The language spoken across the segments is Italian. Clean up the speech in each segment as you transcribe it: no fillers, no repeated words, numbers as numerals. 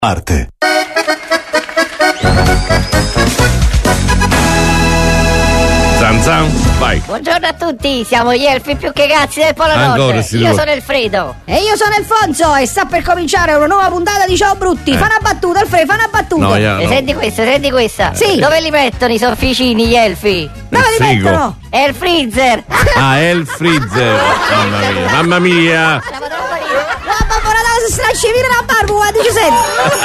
Arte. Zan zan, vai. Buongiorno a tutti, siamo gli elfi più che cazzi del Polo Ancora, Nord. signor. Io sono Alfredo. E io sono Alfonso e sta per cominciare una nuova puntata di Ciao Brutti. Fa una battuta, Alfredo, fa una battuta. No, io- E senti questa. Sì. Dove li mettono i sofficini gli elfi? Dove li frigo. mettono? È il freezer. Ah, è il freezer. Mamma mia. Siamo troppo lì. No, Babbo Natale, se stracci via la barba, quando ci senti?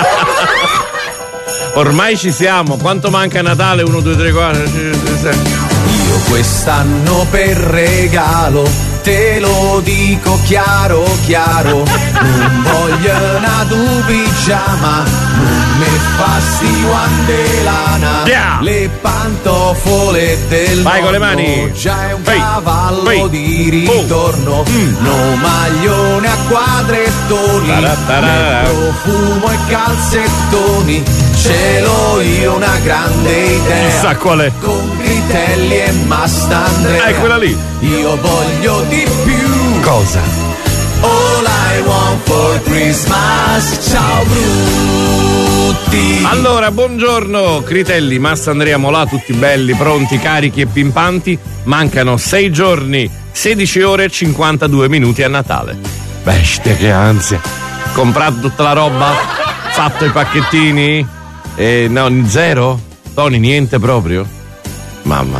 Ormai ci siamo. Quanto manca a Natale? 1, 2, 3, 4. Io quest'anno per regalo te lo dico chiaro chiaro, non voglio una tu pigiama, non mi fa sti guante lana, Yeah. le pantofole del Vai con le nonno, mani. già è un Ehi. cavallo Ehi. di ritorno, no maglione a quadrettoni, Taratarara. né profumo e calzettoni, ce l'ho io una grande idea. Chissà qual è. Con Gritelli e Mastandrea. È quella lì. Io voglio di più. Cosa? All I want for Christmas. Ciao Brutti. Allora, buongiorno, Critelli, Massa Andrea Molà, tutti belli, pronti, carichi e pimpanti. Mancano 6 giorni, 16 ore e 52 minuti a Natale. Bestia, che ansia. Comprato tutta la roba? Fatto i pacchettini? No, zero? Tony, niente proprio? Mamma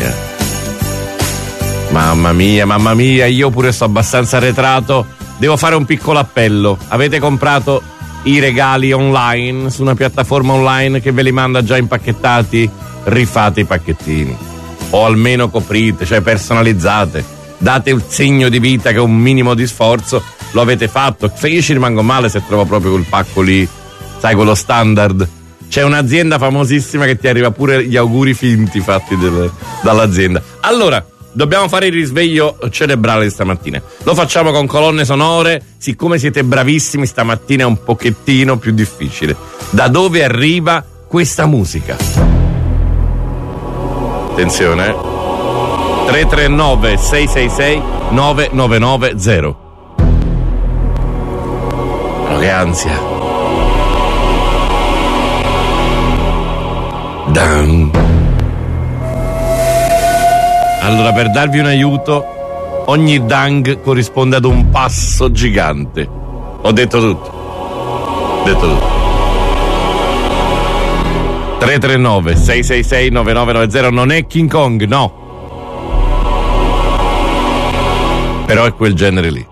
mia, io pure sto abbastanza arretrato. Devo fare un piccolo appello. Avete comprato i regali online su una piattaforma online che ve li manda già impacchettati? Rifate i pacchettini. O almeno coprite, cioè personalizzate. Date il segno di vita che è un minimo di sforzo. Lo avete fatto. Io ci rimango male se trovo proprio quel pacco lì, sai, quello standard. C'è un'azienda famosissima che ti arriva pure gli auguri finti fatti dall'azienda. Allora, dobbiamo fare il risveglio cerebrale di stamattina. Lo facciamo con colonne sonore. Siccome siete bravissimi, stamattina è un pochettino più difficile. Da dove arriva questa musica? Attenzione, 339 666 9990. Ma che ansia. Dan. Allora, per darvi un aiuto, ogni dang corrisponde ad un passo gigante. Ho detto tutto. 339 666 9990. Non è King Kong, no. Però è quel genere lì.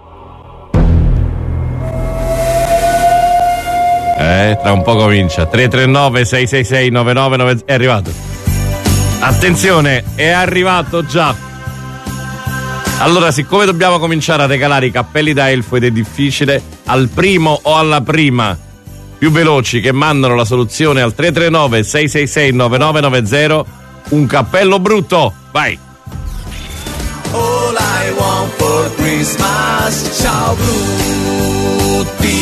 Tra un po' comincia. 339 666 9990. È arrivato. Attenzione, è arrivato già. Allora, siccome dobbiamo cominciare a regalare i cappelli da elfo ed è difficile, al primo o alla prima più veloci che mandano la soluzione al 339 666 9990 un cappello brutto. Vai. All I want for Christmas. Ciao Brutti.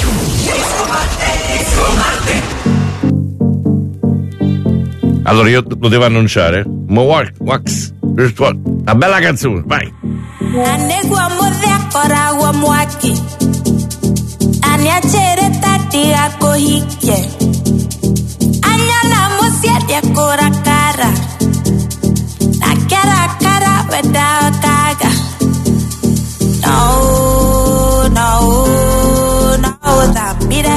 Allora io lo devo annunciare. Wax. Una bella canzone, vai. Anegua modea koragua mwaki Ania chere tati ako hike Anya na mosia dia kora cara Na cara weda kaga No da mire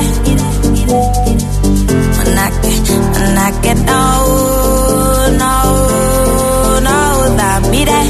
Manake no da mire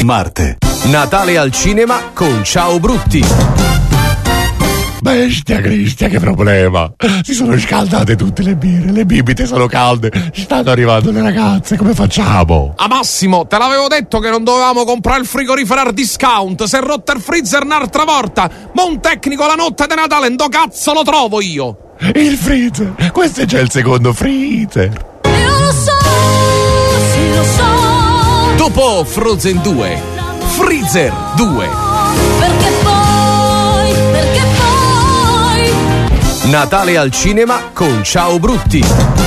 Marte. Natale al cinema con Ciao Brutti. Bestia Cristian, che problema! Si sono scaldate tutte le birre, le bibite sono calde, stanno arrivando le ragazze, come facciamo? A Massimo, te l'avevo detto che non dovevamo comprare il frigorifero al discount, si è rotto il freezer un'altra volta, ma un tecnico la notte di Natale, ndo cazzo lo trovo io! Il freezer, questo è già il secondo freezer! Io lo so, sì lo so, Dopo Frozen 2, Freezer 2. perché poi Natale al cinema con Ciao Brutti.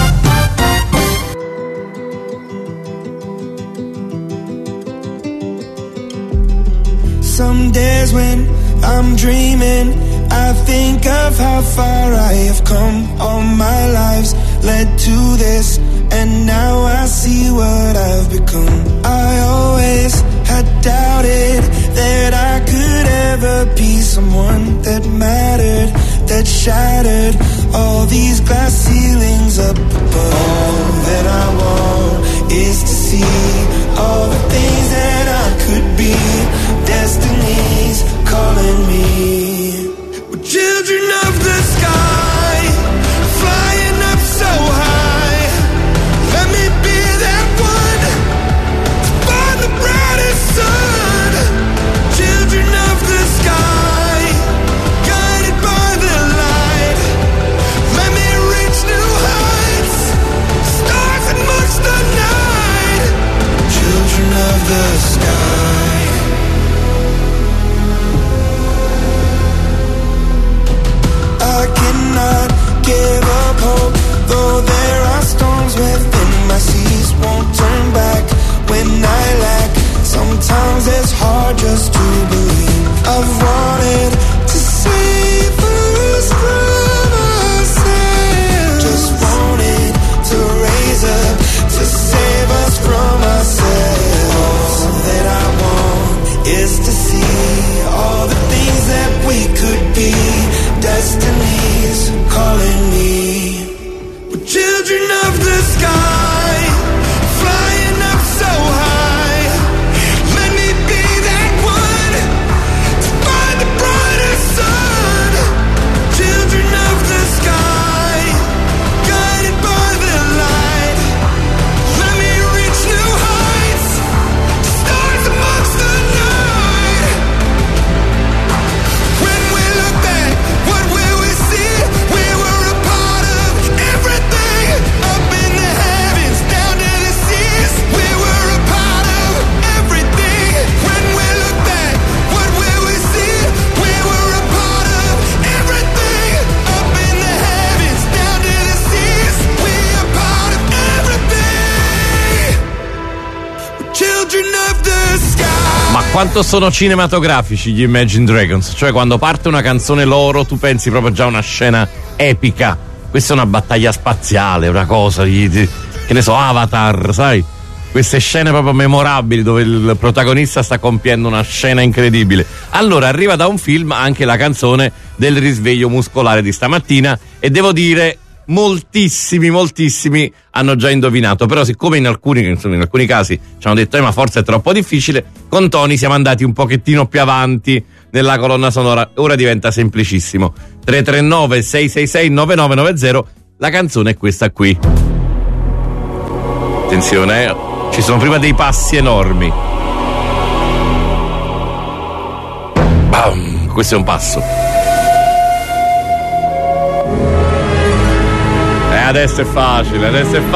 Some days when I'm dreaming, I think of how far I have come. All my lives led to this, and now I see what I've become. I always had doubted that I could ever be someone that mattered, that shattered all these glass ceilings up above. All that I want is to see all the things that I could be. Destiny's calling me. We're children of the sky, flying up so high. Let me be that one to find the brightest sun. Children of the sky, guided by the light. Let me reach new heights, stars amongst the night. Children of the sky. I cannot give up hope, though there are storms within my seas. Won't turn back when I lack. Sometimes it's hard just to believe. I've wanted to save us from ourselves. Just wanted to raise up to save us from ourselves. All that I want is to see all the things that we could be. Destiny's calling me. We're children of the sky, flying up so high. Let me be that one to find the brightest sun. Children of the sky, guided by the light. Let me reach new heights, stars amongst the night. When we look back, what will we see? We were a part of everything, up in the heavens, down to the seas. We were a part of everything. When we look back, what will we see? We were a part of everything, up in the heavens, down to the seas. We are part of everything. We're children of the sky. Ma quanto sono cinematografici gli Imagine Dragons? Cioè, quando parte una canzone loro, tu pensi proprio già a una scena epica. Questa è una battaglia spaziale, una cosa che ne so, Avatar, sai? Queste scene proprio memorabili dove il protagonista sta compiendo una scena incredibile. Allora arriva da un film anche la canzone del risveglio muscolare di stamattina, e devo dire moltissimi hanno già indovinato, però siccome in alcuni casi ci hanno detto ma forse è troppo difficile, con Tony siamo andati un pochettino più avanti nella colonna sonora. Ora diventa semplicissimo. 339 666 9990. La canzone è questa qui. Attenzione, ci sono prima dei passi enormi. Bam, questo è un passo. Adesso è facile.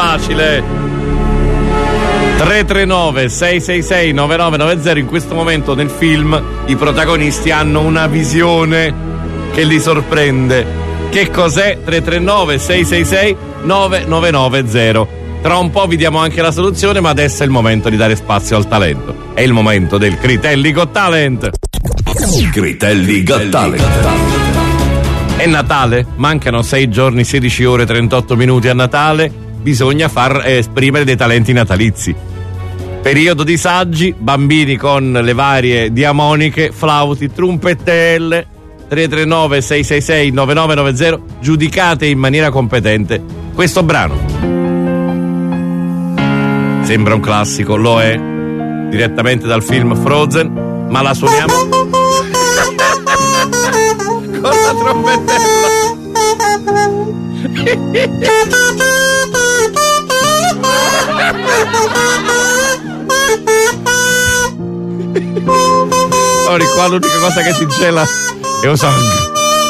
339 666 9990. In questo momento nel film i protagonisti hanno una visione che li sorprende. Che cos'è? 339 666 9990. Tra un po' vi diamo anche la soluzione, ma adesso è il momento di dare spazio al talento. È il momento del Critelli Got Talent. Critelli Got Talent. È Natale, mancano 6 giorni, 16 ore, 38 minuti a Natale, bisogna far esprimere dei talenti natalizi. Periodo di saggi, bambini con le varie diamoniche, flauti, trompettelle. 339 666 9990, giudicate in maniera competente questo brano. Sembra un classico, lo è. direttamente dal film Frozen, ma la suoniamo con la trombettella. Ora qua l'unica cosa che si gela è un sangue.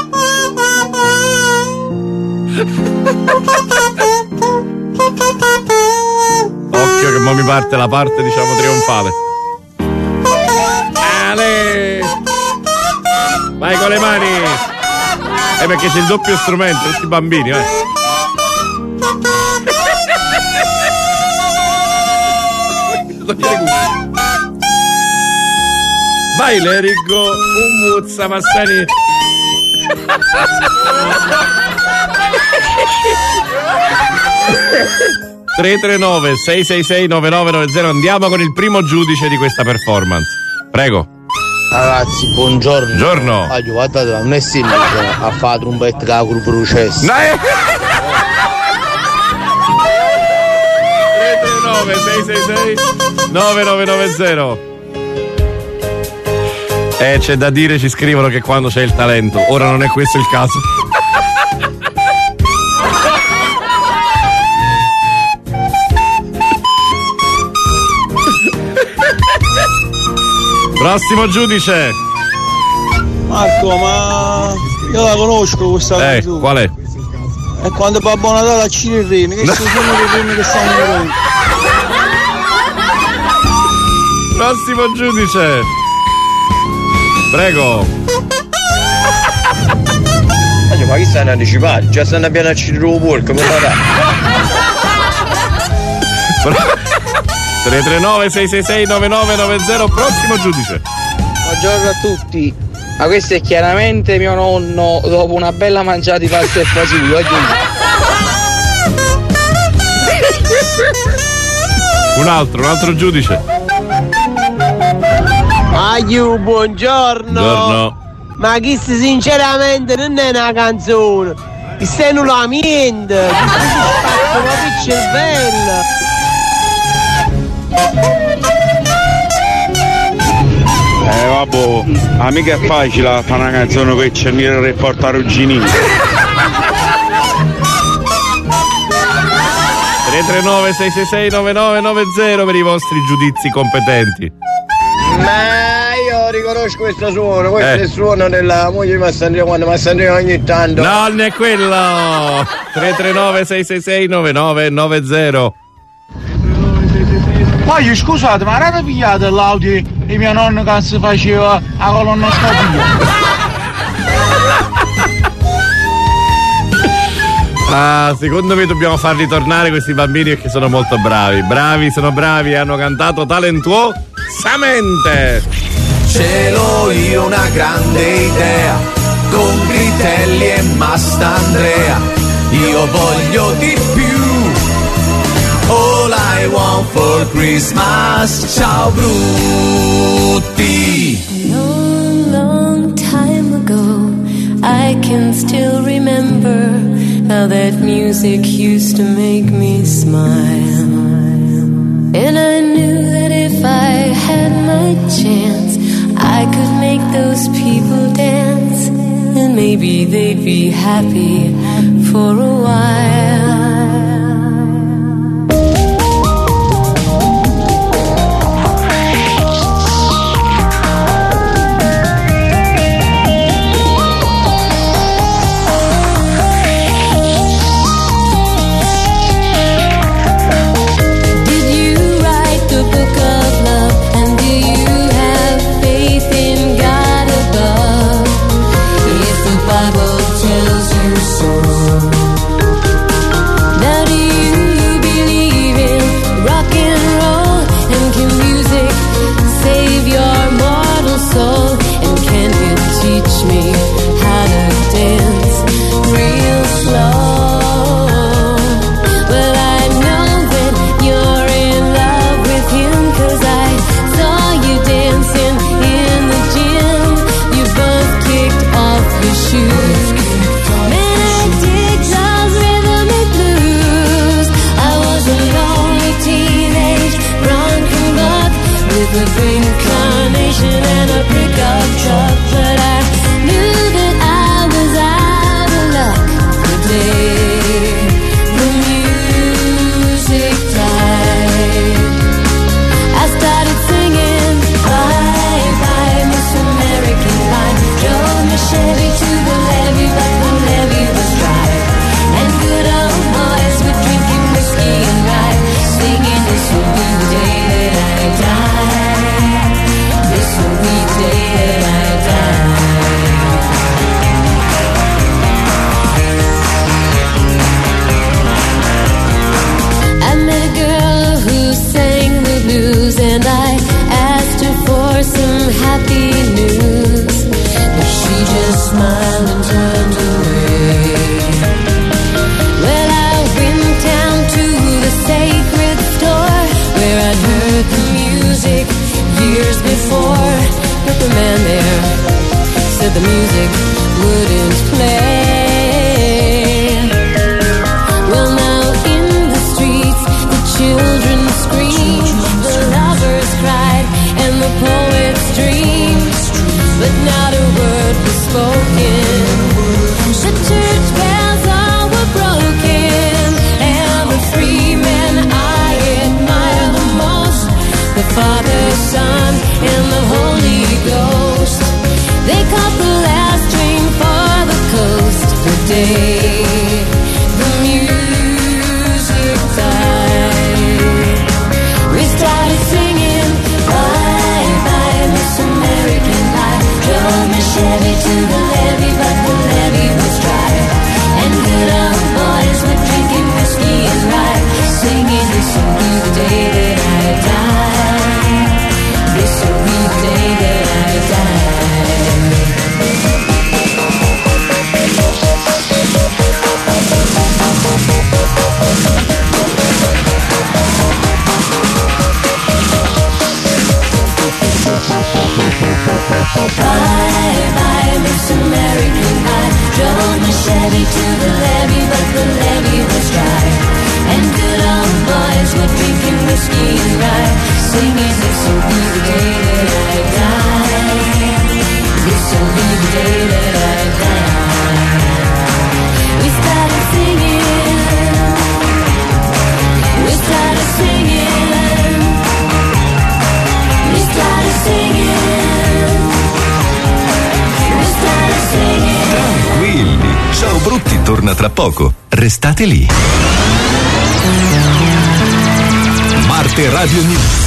Occhio che mo mi parte la parte, diciamo, trionfale. Ale! Vai con le mani! Perché c'è il doppio strumento, questi bambini, vai! Vai Lerico, un muzza Massani. 339-666-9990. Andiamo con il primo giudice di questa performance. Prego. Ragazzi, buongiorno. Buongiorno. Guardate, non è semplice a fare trombetta che ha col processo. 339-666-9990. C'è da dire, ci scrivono che quando c'è il talento. Ora non è questo il caso. Prossimo giudice. Marco, ma io la conosco questa canzone. Qual è? È quando Babbo Natale accide il rene, che sono i reni che stanno morendo. Prossimo giudice. Prego. Ma chi stanno anticipati? Già stanno appena accidere il porco, come va? 339-666-9990. Prossimo giudice. Buongiorno a tutti. Ma questo è chiaramente mio nonno dopo una bella mangiata di pasta e fagioli. Un altro giudice. Aiu, buongiorno. Buongiorno. Ma questo sinceramente non è una canzone. Questo è un lamento. Questo si spazza proprio il cervello. Vabbè, mica è facile fare una canzone per cercare e portare un ginino. 339-666-9990 per i vostri giudizi competenti. Ma io riconosco questo suono, questo è il suono della moglie di Massandrio quando Massandrio ogni tanto. No, non è quello! 339-666-9990. Poi scusate, ma avete pigliato l'audio di mio nonno che si faceva la colonoscopia? Secondo me dobbiamo farli tornare questi bambini perché sono molto bravi. Sono bravi, hanno cantato talentuosamente. Ce l'ho io una grande idea, con Gritelli e Mastandrea, io voglio di più. All I want for Christmas, ciao brutti. Long, long time ago, I can still remember how that music used to make me smile. And I knew that if I had my chance, I could make those people dance, and maybe they'd be happy for a while. Now do with a pink carnation and a pickup truck, but I knew that I was out of luck the day the music died. I started singing bye bye Miss American Pie. Drove my Chevy to the levee, but the levee was dry. And good old boys were drinking whiskey and rye, singing this will be the day that I die. This will be the day that I die. I met a girl who sang the blues, and I asked her for some happy news, but she just smiled and turned away. Well, I went down to the sacred store where I'd heard the music years before, but the man there said the music wouldn't play. Well, now in the streets the children screamed, the lovers cried, and the poets dreamed, but not a word was spoken. The church bells all were broken, and the three men I admire the most, the Father, Son, and the Holy Ghost, they caught the last train for the coast the day the music died. We started singing bye bye Miss American Pie. Drove my Chevy to the levee, but the levee was dry. And good old boys were drinking whiskey and rye, singing this will be the day that I die. This will be the day that I die. Bye bye Miss American Pie. Drove my Chevy to the levee, but the levee was dry. And good old boys were drinking whiskey and rye, singing this will be the day that I die. This will be the day that I die. We started singing, we started singing, we started singing, we started singing. Tranquilli, Ciao Brutti torna tra poco. Restate lì. Marte Radio News.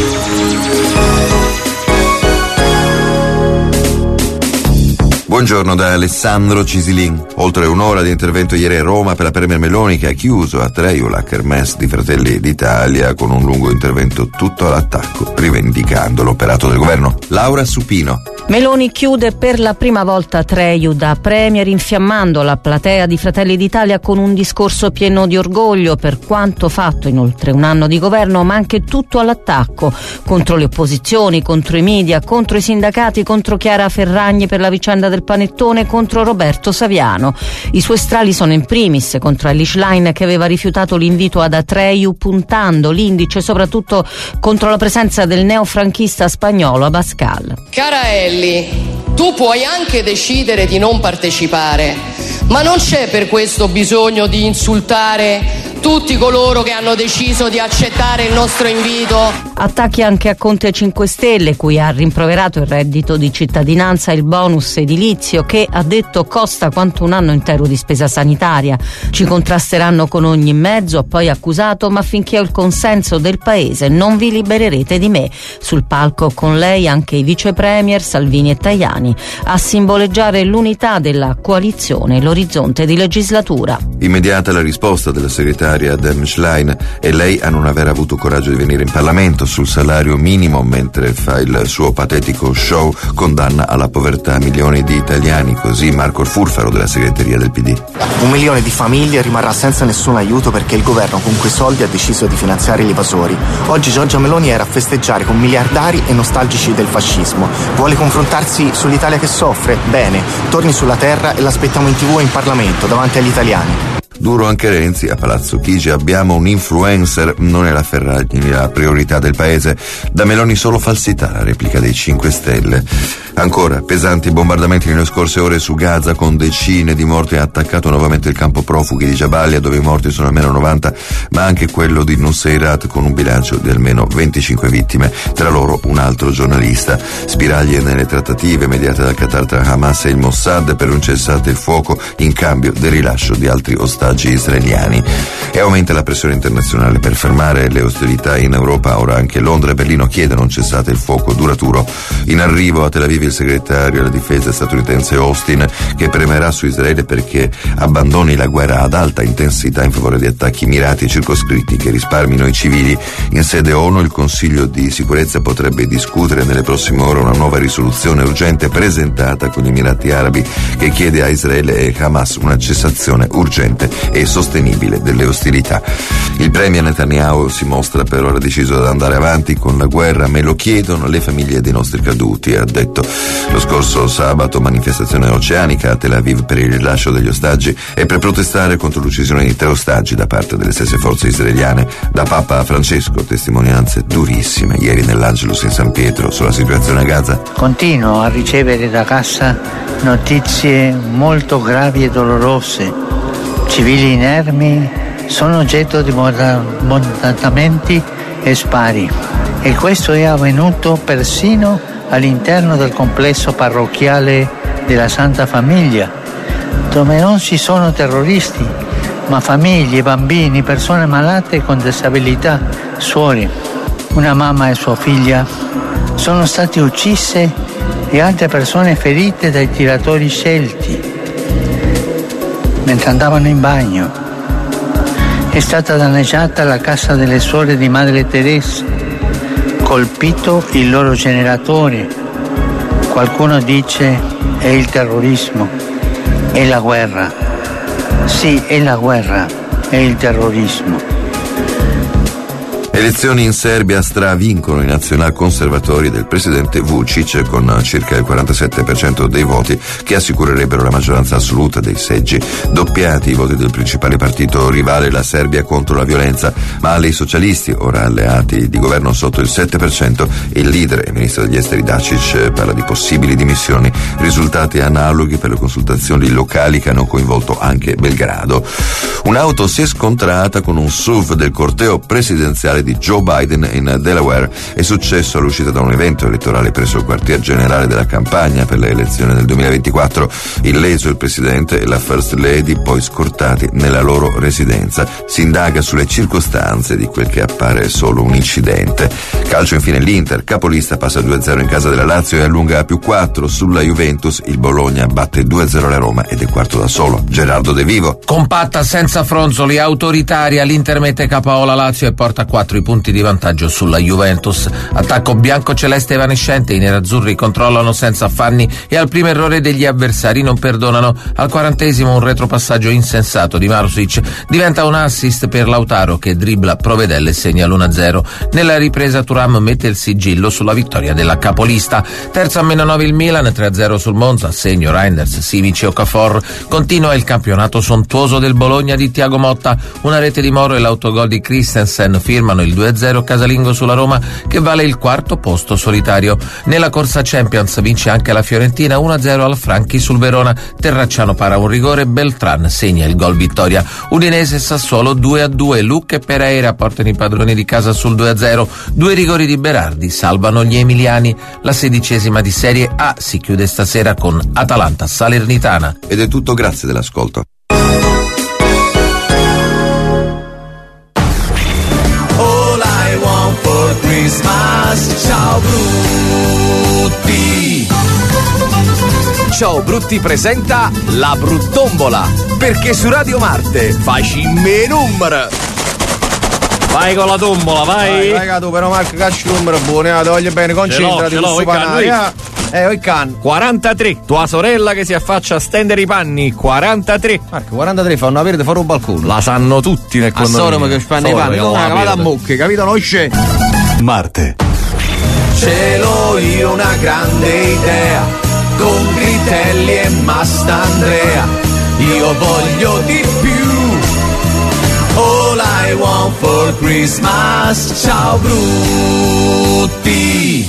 Buongiorno da Alessandro Cisilin. Oltre un'ora di intervento ieri a Roma per la Premier Meloni, che ha chiuso a Treiu la kermesse di Fratelli d'Italia con un lungo intervento tutto all'attacco, rivendicando l'operato del governo. Laura Supino. Meloni chiude per la prima volta Treiu da Premier, infiammando la platea di Fratelli d'Italia con un discorso pieno di orgoglio per quanto fatto in oltre un anno di governo, ma anche tutto all'attacco contro le opposizioni, contro i media, contro i sindacati, contro Chiara Ferragni per la vicenda del panettone, contro Roberto Saviano. I suoi strali sono in primis contro Elish Line, che aveva rifiutato l'invito ad Atreiu, puntando l'indice soprattutto contro la presenza del neofranchista spagnolo Abascal. Cara Elli, tu puoi anche decidere di non partecipare, ma non c'è per questo bisogno di insultare tutti coloro che hanno deciso di accettare il nostro invito. Attacchi anche a Conte 5 Stelle, cui ha rimproverato il reddito di cittadinanza e il bonus edilizio, che ha detto costa quanto un anno intero di spesa sanitaria. Ci contrasteranno con ogni mezzo, ha poi accusato, ma finché ho il consenso del paese non vi libererete di me. Sul palco con lei anche i vice premier Salvini e Tajani, a simboleggiare l'unità della coalizione e l'orizzonte di legislatura. Immediata la risposta della segretaria Dem Schlein e lei a non aver avuto coraggio di venire in Parlamento. Sul salario minimo, mentre fa il suo patetico show, condanna alla povertà milioni di italiani. Così Marco il Furfaro della segreteria del PD. 1 milione di famiglie rimarrà senza nessun aiuto perché il governo con quei soldi ha deciso di finanziare gli evasori. Oggi Giorgia Meloni era a festeggiare con miliardari e nostalgici del fascismo. Vuole confrontarsi sull'Italia che soffre? Bene, torni sulla terra e l'aspettiamo in TV e in Parlamento davanti agli italiani. Duro anche Renzi a Palazzo Chigi: abbiamo un influencer, non è la Ferragni la priorità del paese. Da Meloni solo falsità, la replica dei 5 Stelle. Ancora, pesanti bombardamenti nelle scorse ore su Gaza con decine di morti. Ha attaccato nuovamente il campo profughi di Jabalia, dove i morti sono almeno 90, ma anche quello di Nuseirat con un bilancio di almeno 25 vittime, tra loro un altro giornalista. Spiraglie nelle trattative mediate dal Qatar tra Hamas e il Mossad per un cessate il fuoco in cambio del rilascio di altri ostaggi israeliani. E aumenta la pressione internazionale per fermare le ostilità in Europa. Ora anche Londra e Berlino chiedono un cessate il fuoco duraturo. In arrivo a Tel Aviv il segretario alla difesa statunitense Austin, che premerà su Israele perché abbandoni la guerra ad alta intensità in favore di attacchi mirati e circoscritti che risparmino i civili. In sede ONU il Consiglio di sicurezza potrebbe discutere nelle prossime ore una nuova risoluzione urgente presentata con gli Emirati Arabi che chiede a Israele e Hamas una cessazione urgente e sostenibile delle ostilità. Il premier Netanyahu si mostra per ora deciso ad andare avanti con la guerra. Me lo chiedono le famiglie dei nostri caduti, ha detto. Lo scorso sabato manifestazione oceanica a Tel Aviv per il rilascio degli ostaggi e per protestare contro l'uccisione di 3 ostaggi da parte delle stesse forze israeliane. Da Papa Francesco testimonianze durissime ieri nell'Angelus in San Pietro sulla situazione a Gaza. Continuo a ricevere da casa notizie molto gravi e dolorose. Civili inermi sono oggetto di bombardamenti e spari, e questo è avvenuto persino all'interno del complesso parrocchiale della Santa Famiglia, dove non ci sono terroristi, ma famiglie, bambini, persone malate con disabilità, suore. Una mamma e sua figlia sono state uccise e altre persone ferite dai tiratori scelti mentre andavano in bagno. È stata danneggiata la casa delle suore di Madre Teresa, colpito il loro generatore. Qualcuno dice è il terrorismo, è la guerra. Sì, è la guerra, è il terrorismo. Elezioni in Serbia stravincono i nazionalconservatori del presidente Vučić con circa il 47% dei voti che assicurerebbero la maggioranza assoluta dei seggi. Doppiati i voti del principale partito rivale, la Serbia contro la violenza, ma i socialisti, ora alleati di governo, sotto il 7%. Il leader e ministro degli esteri Dačić parla di possibili dimissioni, risultati analoghi per le consultazioni locali che hanno coinvolto anche Belgrado. Un'auto si è scontrata con un SUV del corteo presidenziale di Joe Biden in Delaware. È successo all'uscita da un evento elettorale presso il quartier generale della campagna per le elezioni del 2024. Illeso il presidente e la First Lady, poi scortati nella loro residenza. Si indaga sulle circostanze di quel che appare solo un incidente. Calcio infine, l'Inter, capolista, passa 2-0 in casa della Lazio e allunga a +4 sulla Juventus. Il Bologna batte 2-0 la Roma ed è quarto da solo. Gerardo De Vivo. Compatta, senza fronzoli, autoritaria, l'Inter mette KO la Lazio e porta 4 i punti di vantaggio sulla Juventus. Attacco bianco-celeste evanescente, i nerazzurri controllano senza affanni e al primo errore degli avversari non perdonano. Al 40esimo un retropassaggio insensato di Marusic diventa un assist per Lautaro che dribbla Provedel e segna l'1-0. Nella ripresa Thuram mette il sigillo sulla vittoria della capolista. Terzo a -9 il Milan, 3-0 sul Monza, segno Reinders, Simic e Okafor. Continua il campionato sontuoso del Bologna di Thiago Motta, una rete di Moro e l'autogol di Christensen firmano il 2-0 casalingo sulla Roma che vale il quarto posto solitario. Nella corsa Champions vince anche la Fiorentina 1-0 al Franchi sul Verona. Terracciano para un rigore, Beltran segna il gol vittoria. Udinese Sassuolo 2-2, Lucca e Pereira portano i padroni di casa sul 2-0. 2 rigori di Berardi salvano gli emiliani. La 16ª di Serie A si chiude stasera con Atalanta Salernitana. Ed è tutto, grazie dell'ascolto. Christmas, ciao Brutti. Ciao Brutti presenta la Bruttombola, perché su Radio Marte faccimme numero. Vai con la tombola, vai. Vai tu, però Marco, cacci il numero buono, ti voglio bene, concentrati su panare. Il can. 43, tua sorella che si affaccia a stendere i panni, 43. Marco, 43 fanno aprire fuori un balcone. La sanno tutti nel condominio. Solo che fanno i panni, vado a mucche, capito? Non c'è. Marte. Ce l'ho io una grande idea, con Gritelli e Mastandrea. Io voglio di più I want for Christmas. Ciao brutti.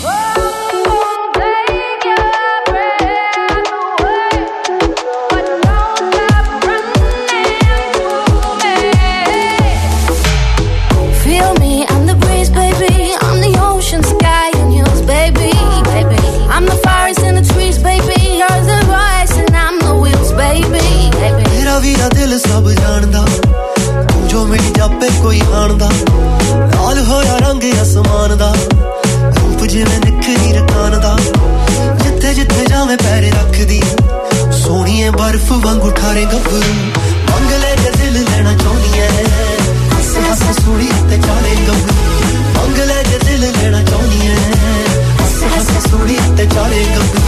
Feel me, I'm the breeze, baby. I'm the ocean, sky, and hills, baby. I'm the forest and the trees, baby. You're the voice and I'm the wheels, baby. मेरा वीरा दिल सब जानदा, तू जो मेरी जापे कोई हानदा, लाल होया रंग आसमान दा, रूप जिवें निखरी रकान दा, जिथे जिथे जावे पैर रख दी, सोहणीए बर्फ वांगू ठारे गभरू, मंग ले जे दिल लेना चाहनी है, हसे हसे सोहणी ते चाले गभरू, मंग ले जे दिल लेना चाहनी है, हसे हसे सोहणी ते चाले गभरू.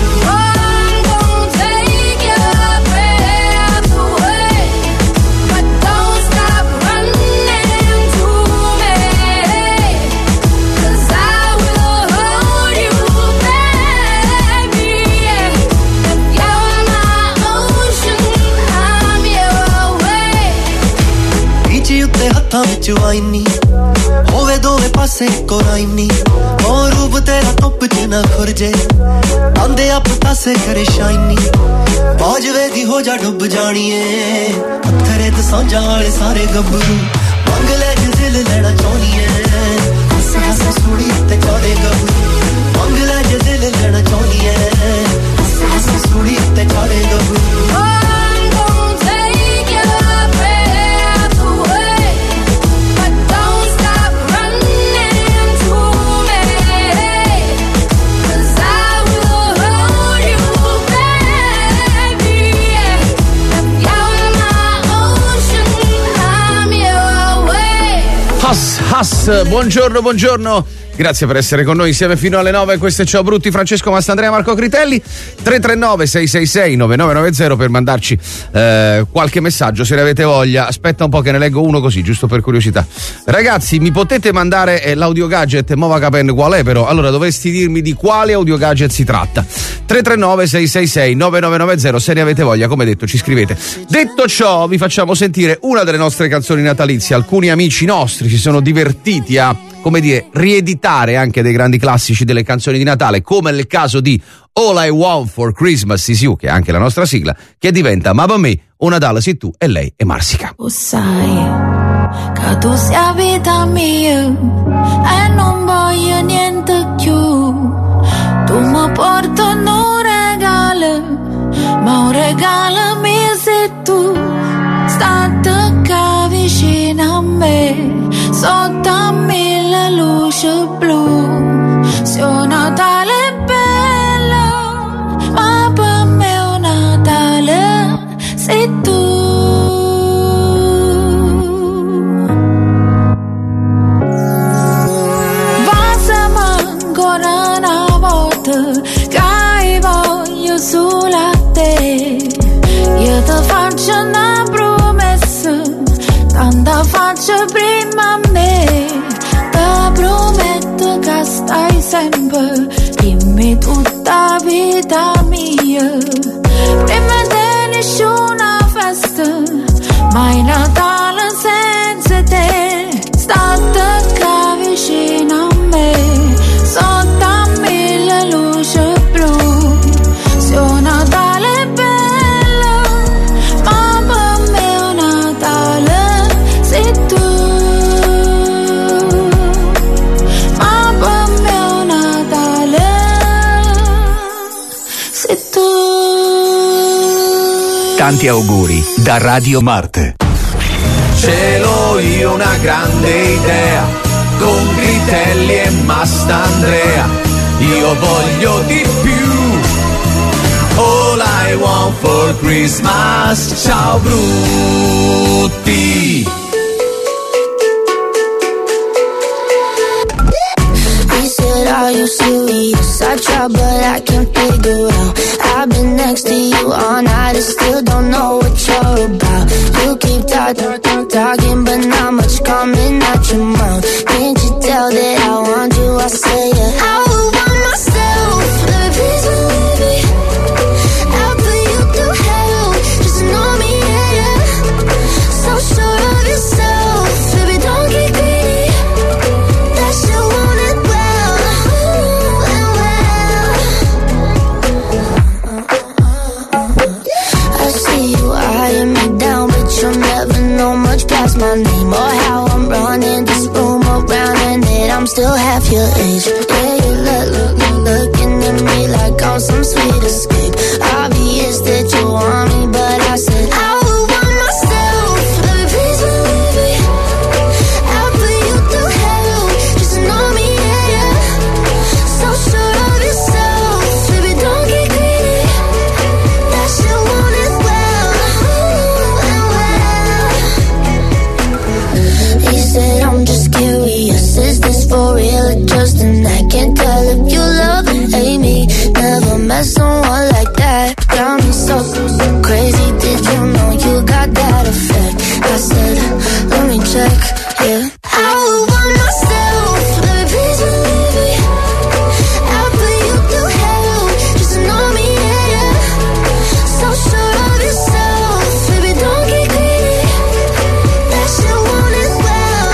ਹੱਥਾਂ ਵਿੱਚ ਵਾਈਨੀ ਹੋਵੇ ਦੋਵੇਂ ਪਾਸੇ ਇੱਕੋ ਲਾਈਨੀ ਉਹ ਰੂਪ ਤੇਰਾ ਧੁੱਪ 'ਚ ਨਾ ਖੁਰਜੇ ਆਂਦੇ ਆਪ ਤਾਸੇ ਕਰੇ ਸ਼ਾਈਨੀ ਬਾਜਵੇ ਦੀ ਹੋ ਜਾ ਡੁੱਬ ਜਾਣੀਏ ਪੱਥਰੇ ਤੇ ਸਾਂਝਾਂ ਵਾਲੇ ਸਾਰੇ ਗੱਭਰੂ ਮੰਗ ਲੈ ਜੇ ਦਿਲ ਲੈਣਾ ਚਾਹਨੀਏ ਹੱਸੇ ਹੱਸੇ ਸੂੜੀ ਤੇ ਚਾੜੇ ਗੱਭਰੂ ਮੰਗ ਲੈ ਜੇ ਦਿਲ ਲੈਣਾ ਚਾਹਨੀਏ ਹੱਸੇ ਹੱਸੇ ਸੂੜੀ ਤੇ ਚਾੜੇ ਗੱਭਰੂ. Buongiorno. Grazie per essere con noi insieme fino alle 9. Questo è Ciao Brutti, Francesco Mastandrea, Marco Critelli. 339-666-9990 per mandarci qualche messaggio se ne avete voglia. Aspetta un po' che ne leggo uno così, giusto per curiosità. Ragazzi, mi potete mandare l'audio gadget? Mova Capen qual è però? Allora dovresti dirmi di quale audio gadget si tratta. 339-666-9990 se ne avete voglia, come detto ci scrivete. Detto ciò, vi facciamo sentire una delle nostre canzoni natalizie. Alcuni amici nostri si sono divertiti a, come dire, rieditare anche dei grandi classici delle canzoni di Natale, come nel caso di All I Want for Christmas Is You, che è anche la nostra sigla, che diventa Ma per me un Natale sei tu e lei è Marsica. Lo sai che tu sei vita mia e non voglio niente più. Tu mi porti un regalo, ma un regalo mi sei tu. State qua vicino a me, sotto a mille luci blu. Se un Natale è bello, ma per me un Natale sei tu. Passami ancora una volta, che voglio solo a te. Io ti faccio una promessa, tanta faccia prima a me. Ti prometto che stai sempre, dimmi tutta vita mia. Prima di nessuna festa, mai Natale senza te. State qua vicino a me, sotto a mille luci blu. Se un Natale è bello, ma per me un Natale sei tu. Ma per me un Natale sei tu. Tanti auguri da Radio Marte. Ce l'ho io una grande idea, con Critelli e Mastandrea, io voglio di più. All I want for Christmas, ciao brutti. He said, are you serious? I tried but I can't figure out. I've been next to you all night and still don't know what you're about. You keep talking but not much coming out your mouth. Can't you tell that I want you? I say it. I would want myself. Let me please believe it. I'll put you through hell. Just know me, yeah, yeah. So sure of yourself. Baby, don't want some sweet escape. Obvious that you want me, but I said I would want myself. Baby, please believe me. I'll put you through hell. Just to know me, yeah, yeah. So sure of yourself. Baby, don't get greedy. That shit won't end well. He said I'm just curious. Is this for real or just an act? Can't tell if you love and hate me. Never met someone like that. Got me so crazy. Did you know you got that effect? I said, let me check. Yeah, I would want myself. Baby, please believe me. I'll put you through hell. Just to know me, yeah, yeah. So sure of yourself. Baby, don't get greedy. That shit won't end well.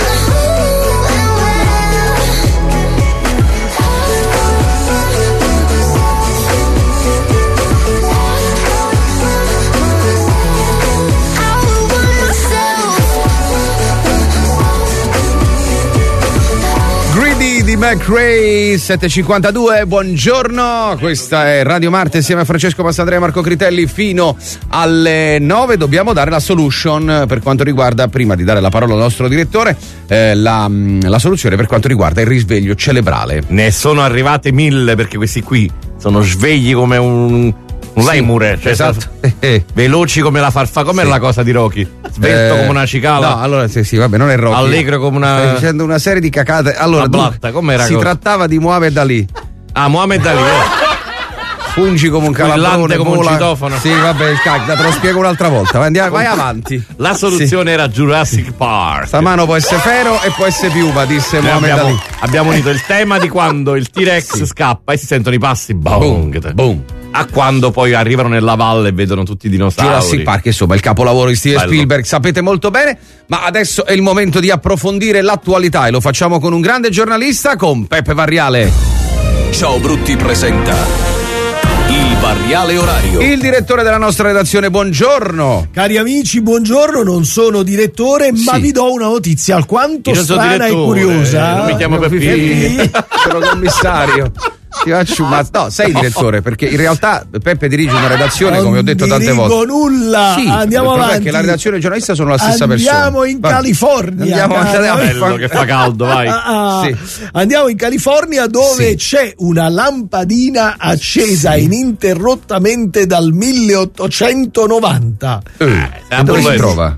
Greedy di McRae, 7:52, buongiorno, questa è Radio Marte insieme a Francesco Massandrea e Marco Critelli fino alle 9. Dobbiamo dare la solution per quanto riguarda, prima di dare la parola al nostro direttore, la soluzione per quanto riguarda il risveglio cerebrale. Ne sono arrivate 1000 perché questi qui sono svegli come un lemure, cioè esatto. Veloci come la farfalla, com'è la cosa di Rocky? Svelto come una cicala. No, allora sì, vabbè, non è Rocky. Allegro come una. Stai dicendo una serie di cacate. Allora, blatta, com'era? Si trattava di Muhammad Ali. Ah, Muhammad Ali. Fungi come un calabrone, come un citofono. Sì, vabbè, te lo spiego un'altra volta. Vai avanti. La soluzione era Jurassic Park. Sta mano può essere ferro e può essere piuma, disse Muhammad Ali. Abbiamo unito il tema di quando il T-Rex scappa e si sentono i passi boom, a quando poi arrivano nella valle e vedono tutti i dinosauri. Jurassic Park, insomma, il capolavoro di Steven Spielberg, sapete molto bene, ma adesso è il momento di approfondire l'attualità e lo facciamo con un grande giornalista, con Peppe Varriale. Ciao Brutti presenta il Varriale orario. Il direttore della nostra redazione, buongiorno. Cari amici, buongiorno, non sono direttore, ma vi do una notizia alquanto strana e curiosa. Non mi chiamo Peppino, sono commissario. Ti faccio no, sei direttore, perché in realtà Peppe dirige una redazione, come ho detto tante volte. Non dico nulla, sì, andiamo avanti. Perché la redazione e il giornalista sono la stessa persona. Andiamo in California. Bello che fa caldo, vai. Sì. Andiamo in California dove c'è una lampadina accesa ininterrottamente dal 1890. Dove si trova?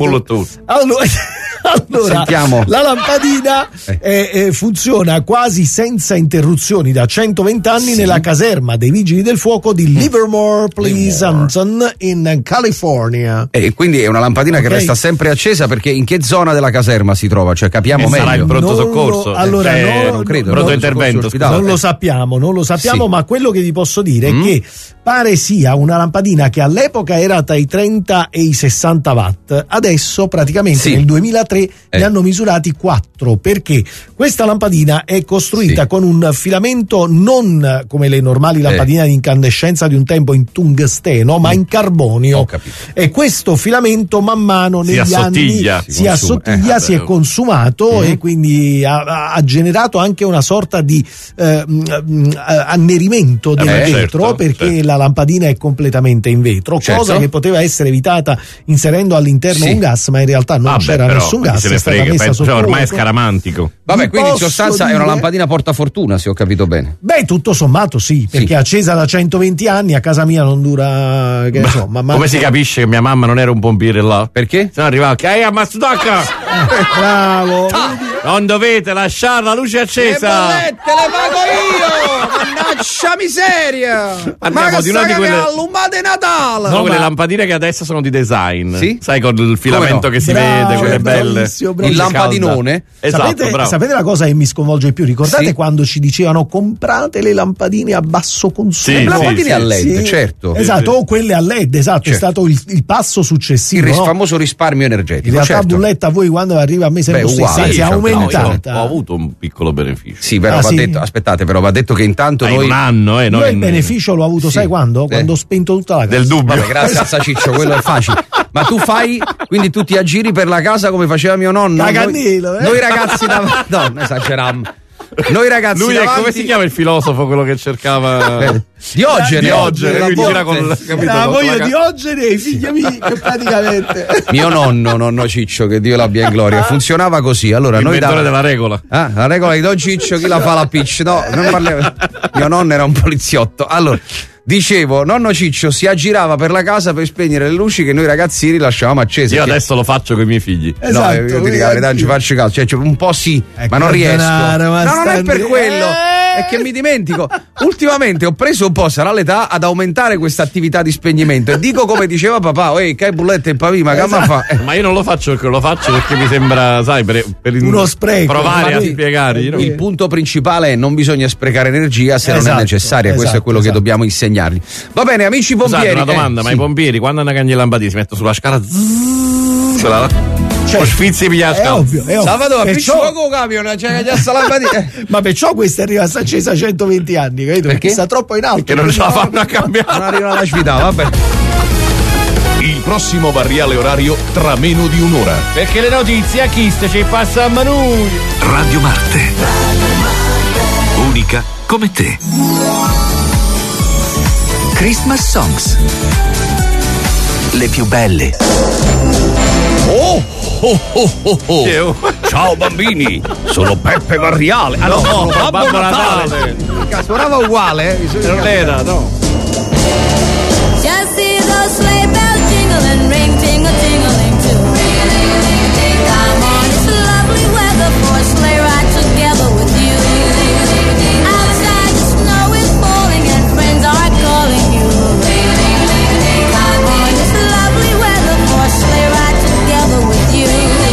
Allora, sentiamo. La lampadina funziona quasi senza interruzioni da 120 anni nella caserma dei Vigili del Fuoco di Livermore Pleasanton in California. E quindi è una lampadina che resta sempre accesa, perché in che zona della caserma si trova? Cioè, capiamo meglio. Sarà il pronto soccorso. Non credo. Pronto intervento. Non lo sappiamo, ma quello che vi posso dire è che pare sia una lampadina che all'epoca era tra i 30 e i 60 watt. Adesso praticamente nel 2003 ne hanno misurati 4, perché questa lampadina è costruita con un filamento non come le normali lampadine di incandescenza di un tempo in tungsteno, ma in carbonio. E questo filamento man mano negli anni si assottiglia, si è consumato e quindi ha generato anche una sorta di annerimento del vetro, perché la lampadina è completamente in vetro, cosa che poteva essere evitata inserendo all'interno un gas, ma in realtà non c'era nessun gas. È stata messa sotto ormai è scaramantico. Vabbè, quindi in sostanza è una lampadina portafortuna, se ho capito bene. Beh, tutto sommato sì, perché accesa da 120 anni, a casa mia non dura, che ne so, come si capisce che mia mamma non era un pompiere là? Perché? Se no arrivava a Mazdocca! Bravo! Non dovete lasciare la luce accesa! Le bollette le pago io! Mannaggia miseria! Parliamo di una di quelle allumate Natale! No, quelle lampadine che adesso sono di design. Sì? Sai, con il filamento che si vede, quelle belle. Il lampadinone. Esatto, sapete la cosa che mi sconvolge più? Ricordate quando ci dicevano comprate le lampadine a basso consumo? Le lampadine a LED, certo. Esatto, o quelle a LED, esatto, è stato il passo successivo. Il famoso risparmio energetico. In realtà, Bulletta, voi quando arriva a me sempre stessa, anzi è aumentata. Ho avuto un piccolo beneficio. Sì, però va detto, aspettate, però va detto che intanto noi un anno, io il beneficio l'ho avuto, sai quando? Quando ho spento tutta la casa. Del dubbio. Vabbè, grazie a Saciccio, quello è facile. Ma tu quindi tu ti aggiri per la casa come faceva mio nonno. Cagannilo, noi ragazzi no, esagerammo. noi ragazzi lui davanti... come si chiama il filosofo quello che cercava Diogene, lui gira con la moglie Diogene e i figli miei praticamente. Mio nonno Ciccio, che Dio l'abbia in gloria, funzionava così. Allora noi della regola. La regola di Don Ciccio, chi la fa la pitch? No, non parliamo. Mio nonno era un poliziotto. Allora dicevo, nonno Ciccio si aggirava per la casa per spegnere le luci che noi ragazzini lasciavamo accese. Io adesso lo faccio con i miei figli. Esatto, no, io ti dico la verità, non ci faccio caso, cioè, un po' sì, ma non riesco. No, non è per quello, è che mi dimentico. Ultimamente ho preso un po', sarà l'età, ad aumentare questa attività di spegnimento e dico come diceva papà, che bullette e pavì, ma che fa? Ma io non lo faccio perché lo faccio perché mi sembra, sai, per uno spreco, provare a spiegare. Il punto principale è non bisogna sprecare energia se non è necessaria, questo è quello che dobbiamo insegnargli. Va bene, amici pompieri. Una domanda, ma i pompieri quando hanno cagnato i lampadini si mettono sulla scala cioè, sfizzi via è ovvio. Salvatore, appiccico con camion, c'è la lampadina. Ma perciò questa è rimasta accesa a 120 anni, capito? Perché sta troppo in alto. Che non ce la fanno a cambiare. Non arriva alla svità, vabbè. Il prossimo barriale orario tra meno di un'ora. Perché le notizie a chi ci passano noi. Radio Marte. Unica come te. Christmas Songs. Le più belle. Oh! Ciao bambini, sono Peppe Barriale. Ah no, Babbo Natale. Suonava uguale, non era, no. Just see those sleigh bells jingle and ring, tingle, tingling too. Come on, it's lovely weather for a sleigh ride together with you. Outside the snow is falling and friends are calling you. Come on, it's lovely weather for a sleigh ride together with you.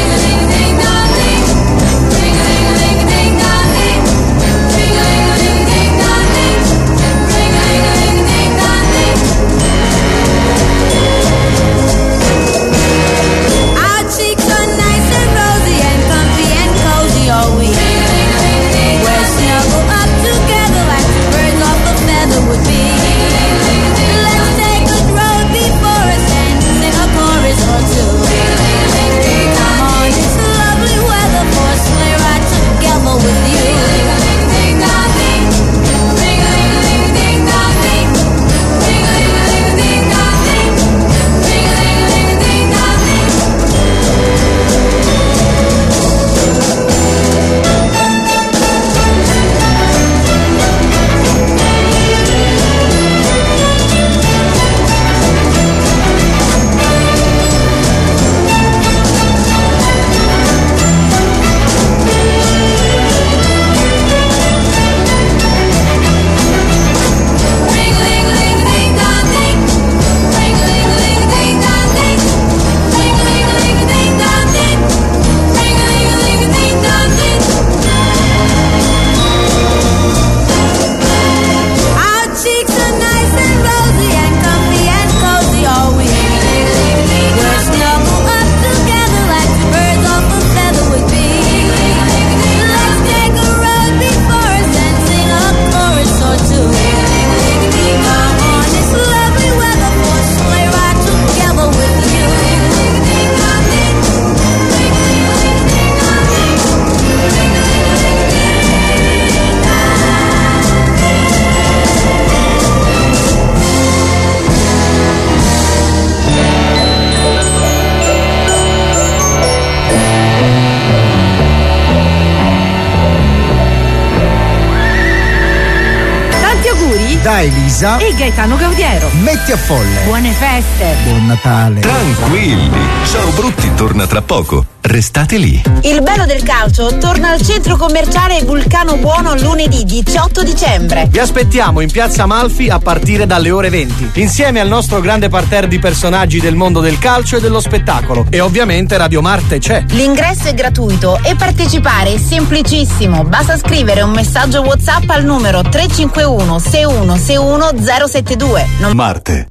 da Elisa e Gaetano Gaudiero. Metti a folle. Buone feste. Buon Natale. Tranquilli, Ciao Brutti torna tra poco. Restate lì. Il bello del calcio torna al centro commerciale Vulcano Buono lunedì 18 dicembre. Vi aspettiamo in piazza Amalfi a partire dalle ore 20, insieme al nostro grande parterre di personaggi del mondo del calcio e dello spettacolo. E ovviamente Radio Marte c'è. L'ingresso è gratuito e partecipare è semplicissimo. Basta scrivere un messaggio WhatsApp al numero 351 6161 072. Marte.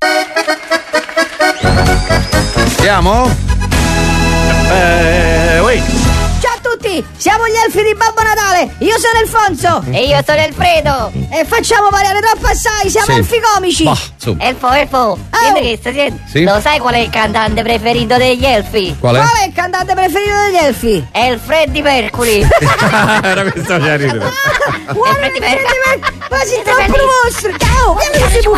Siamo? Ciao a tutti, elfi! Siamo gli elfi di Babbo Natale! Io sono Alfonso! E io sono Alfredo! E facciamo variare troppo assai! Siamo elfi comici! Elfo, senti questo, Sì? lo sai qual è il cantante preferito degli elfi? Qual è? Qual è il cantante preferito degli elfi? È il Freddy Mercury! Era questa già ridere. È Freddy Mercury! Quasi troppo mostri! Ciao! Vieni si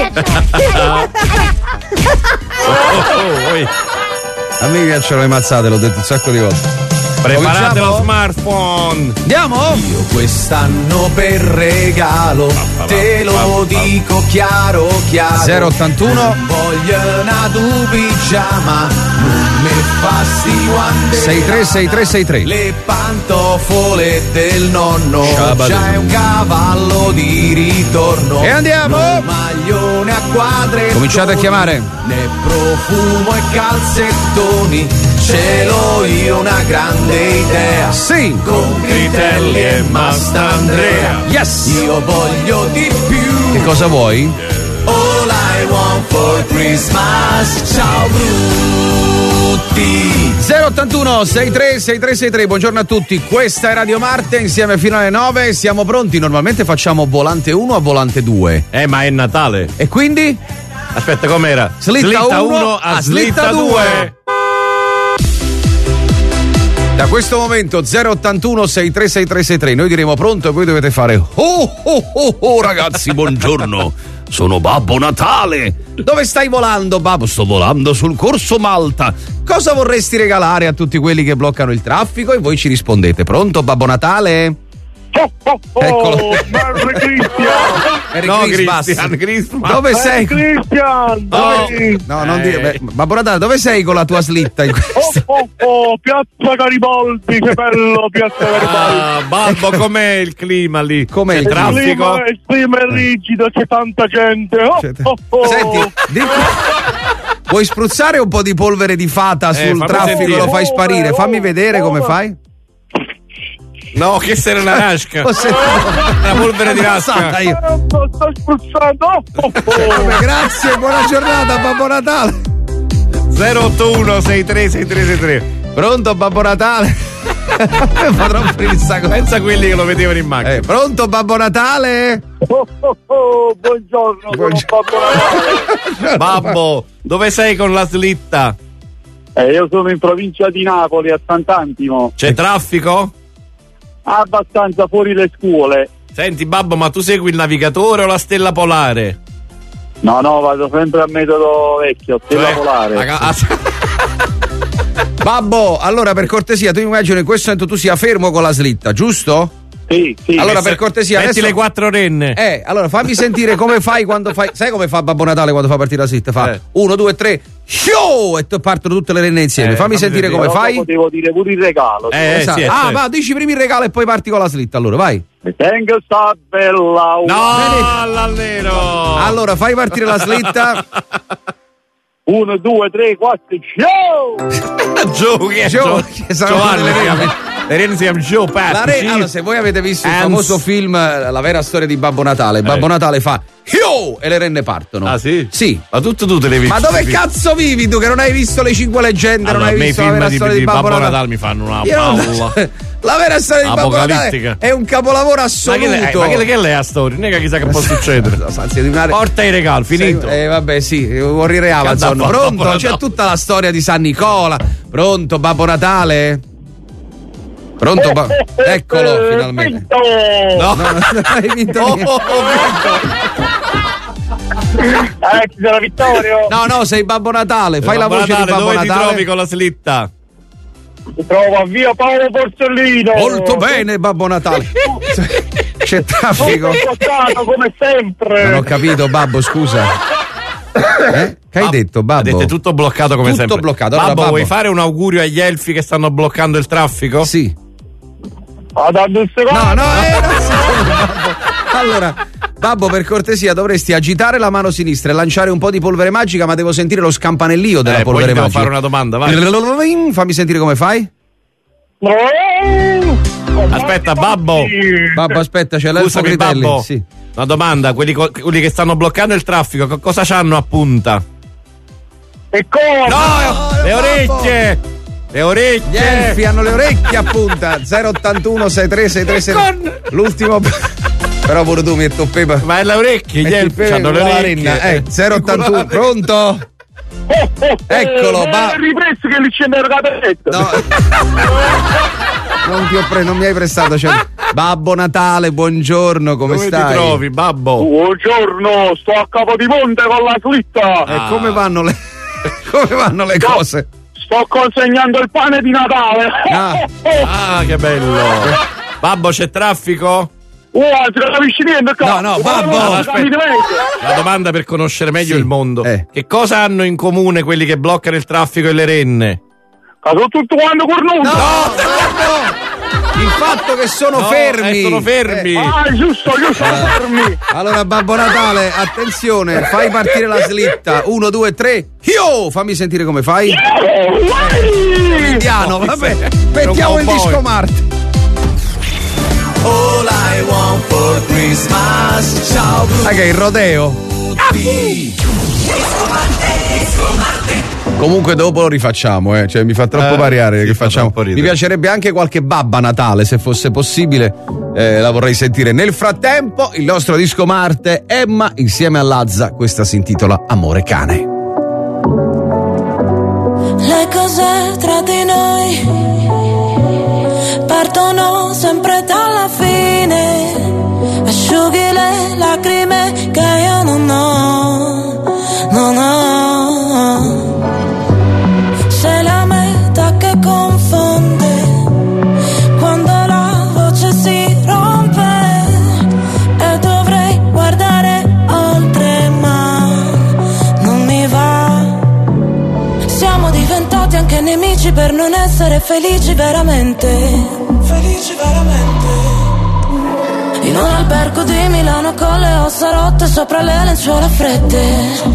A me piacciono le mazzate, l'ho detto un sacco di volte. Preparate lo smartphone. Andiamo? Io quest'anno per regalo te lo dico chiaro. 081 voglio una pigiama, non mi fasti quando 636363. le pantofole del nonno. Già è un cavallo di ritorno. E andiamo! Non maglione a quadre. Cominciate a chiamare. Né profumo e calzettoni. Ce l'ho io una grande idea. Sì! Con Critelli e Mastandrea. Yes! Io voglio di più. Che cosa vuoi? All I want for Christmas. Ciao Brutti. 081 636363. Buongiorno a tutti, questa è Radio Marte, insieme fino alle 9. Siamo pronti? Normalmente facciamo volante 1 a volante 2. Ma è Natale. E quindi? Aspetta, com'era? Slitta 1 a slitta 2. Da questo momento 081 636363. Noi diremo pronto e voi dovete fare oh ragazzi, buongiorno. Sono Babbo Natale. Dove stai volando, Babbo? Sto volando sul corso Malta. Cosa vorresti regalare a tutti quelli che bloccano il traffico? E voi ci rispondete. Pronto, Babbo Natale? Eccolo. Merry Christmas. Dove sei? Christian! No, non dire. Babbo Natale, dove sei con la tua slitta? Piazza Garibaldi, che bello, Piazza Garibaldi. Babbo, com'è il clima lì? Com'è il traffico? Il clima è rigido, c'è tanta gente. Senti, vuoi spruzzare un po' di polvere di fata sul traffico? sentire. Lo fai sparire? Fammi vedere come fai. No, che sei una nasca. Una polvere di nasca. Sto spruzzando. Grazie, buona giornata, Babbo Natale. 081 636363. Pronto, Babbo Natale? Fa troppo il sacco. Pensa a quelli che lo vedevano in macchina. Pronto, Babbo Natale? Buongiorno, Babbo Natale. Babbo, dove sei con la slitta? Io sono in provincia di Napoli, a Sant'Antimo. C'è traffico? Abbastanza, fuori le scuole. Senti, Babbo, ma tu segui il navigatore o la stella polare? No, vado sempre a metodo vecchio, stella polare. Babbo, allora per cortesia, tu immagino in questo momento tu sia fermo con la slitta, giusto? Sì. Allora per cortesia metti adesso le 4 renne. Allora fammi sentire come fai quando fai. Sai come fa Babbo Natale quando fa partire la slitta? Fa 1, 2, 3, show! E partono tutte le renne insieme. Fammi sentire come fai. Devo dire pure il regalo. Esatto. Sì, va, dici prima il regalo e poi parti con la slitta, allora vai. Tengo sta bella. No, all'alnero. Allora fai partire la slitta. 1, 2, 3, 4, show! Giovanni. Le renne si chiama Joe Pat. Allora, se voi avete visto il famoso film La vera storia di Babbo Natale, Babbo Natale fa yo! E le renne partono. Ah, sì? Sì. Ma tu te le hai viste? Ma dove cazzo vivi tu che non hai visto le 5 leggende? Allora, non hai visto la vera storia di Babbo Natale? Mi fanno una palla. La vera storia di Babbo Natale è un capolavoro assoluto. Ma che è la storia? Non è che chissà che può succedere. Porta i regali, finito. Vabbè, sì, morire Amazon. Pronto? C'è tutta la storia di San Nicola. Pronto, Babbo Natale? Pronto? Eccolo, finalmente. No, non hai vinto niente. Sono Vittorio. No, sei Babbo Natale. Fai la voce di Babbo dove Natale. Dove ti trovi con la slitta? Mi trovo a via Paolo Borsellino. Molto bene, Babbo Natale. C'è traffico. Come sempre. Non ho capito, Babbo, scusa. Che hai detto, Babbo? Ha detto è tutto bloccato come sempre. Tutto bloccato. Allora, Babbo, vuoi fare un augurio agli elfi che stanno bloccando il traffico? Sì. Dammi un secondo. No, non si può, Babbo. Allora, Babbo, per cortesia dovresti agitare la mano sinistra e lanciare un po' di polvere magica, ma devo sentire lo scampanellio della polvere poi magica. Devo fare una domanda, vai. Fammi sentire come fai. Aspetta, Babbo. Babbo, aspetta, c'è l'elfo Scusami, Critelli. Babbo. Sì. Una domanda, quelli che stanno bloccando il traffico, cosa c'hanno a punta? E cosa? No, le orecchie! Le orecchie! Gli elfi hanno le orecchie a punta. 081 6363. L'ultimo. Però pure tu metti un pepe. Ma è le orecchie, gli elfi hanno le orecchie. 081, pronto? Eccolo, ripreso che li scendere capelletto. No. Non mi hai prestato. Babbo Natale, buongiorno, come stai? Come ti trovi, babbo? Buongiorno, sto a Capodimonte con la slitta. E come vanno le cose? Sto consegnando il pane di Natale. Ah, che bello. Babbo, c'è traffico? Ti capisci niente? No, babbo. La domanda per conoscere meglio il mondo. Che cosa hanno in comune quelli che bloccano il traffico e le renne? Sono tutto quanto cornuto. No. Il fatto che sono fermi. Sono fermi. Giusto, fermi. Allora, Babbo Natale, attenzione, fai partire la slitta. 1, 2, 3. Fammi sentire come fai. Indiano, vabbè. Mettiamo il disco Marte. All I want for Christmas. Ciao Bruno. Che il rodeo. Comunque dopo lo rifacciamo, cioè mi fa troppo variare che facciamo. Mi piacerebbe anche qualche babba Natale, se fosse possibile, la vorrei sentire. Nel frattempo il nostro disco Marte, Emma insieme a Lazza, questa si intitola Amore Cane. Le cose tra di noi partono sempre dalla fine, asciughi le lacrime che io non ho. Sei la metà che confonde quando la voce si rompe e dovrei guardare oltre ma non mi va. Siamo diventati anche nemici per non essere felici veramente. In un albergo di Milano con le ossa rotte sopra le lenzuola fredde.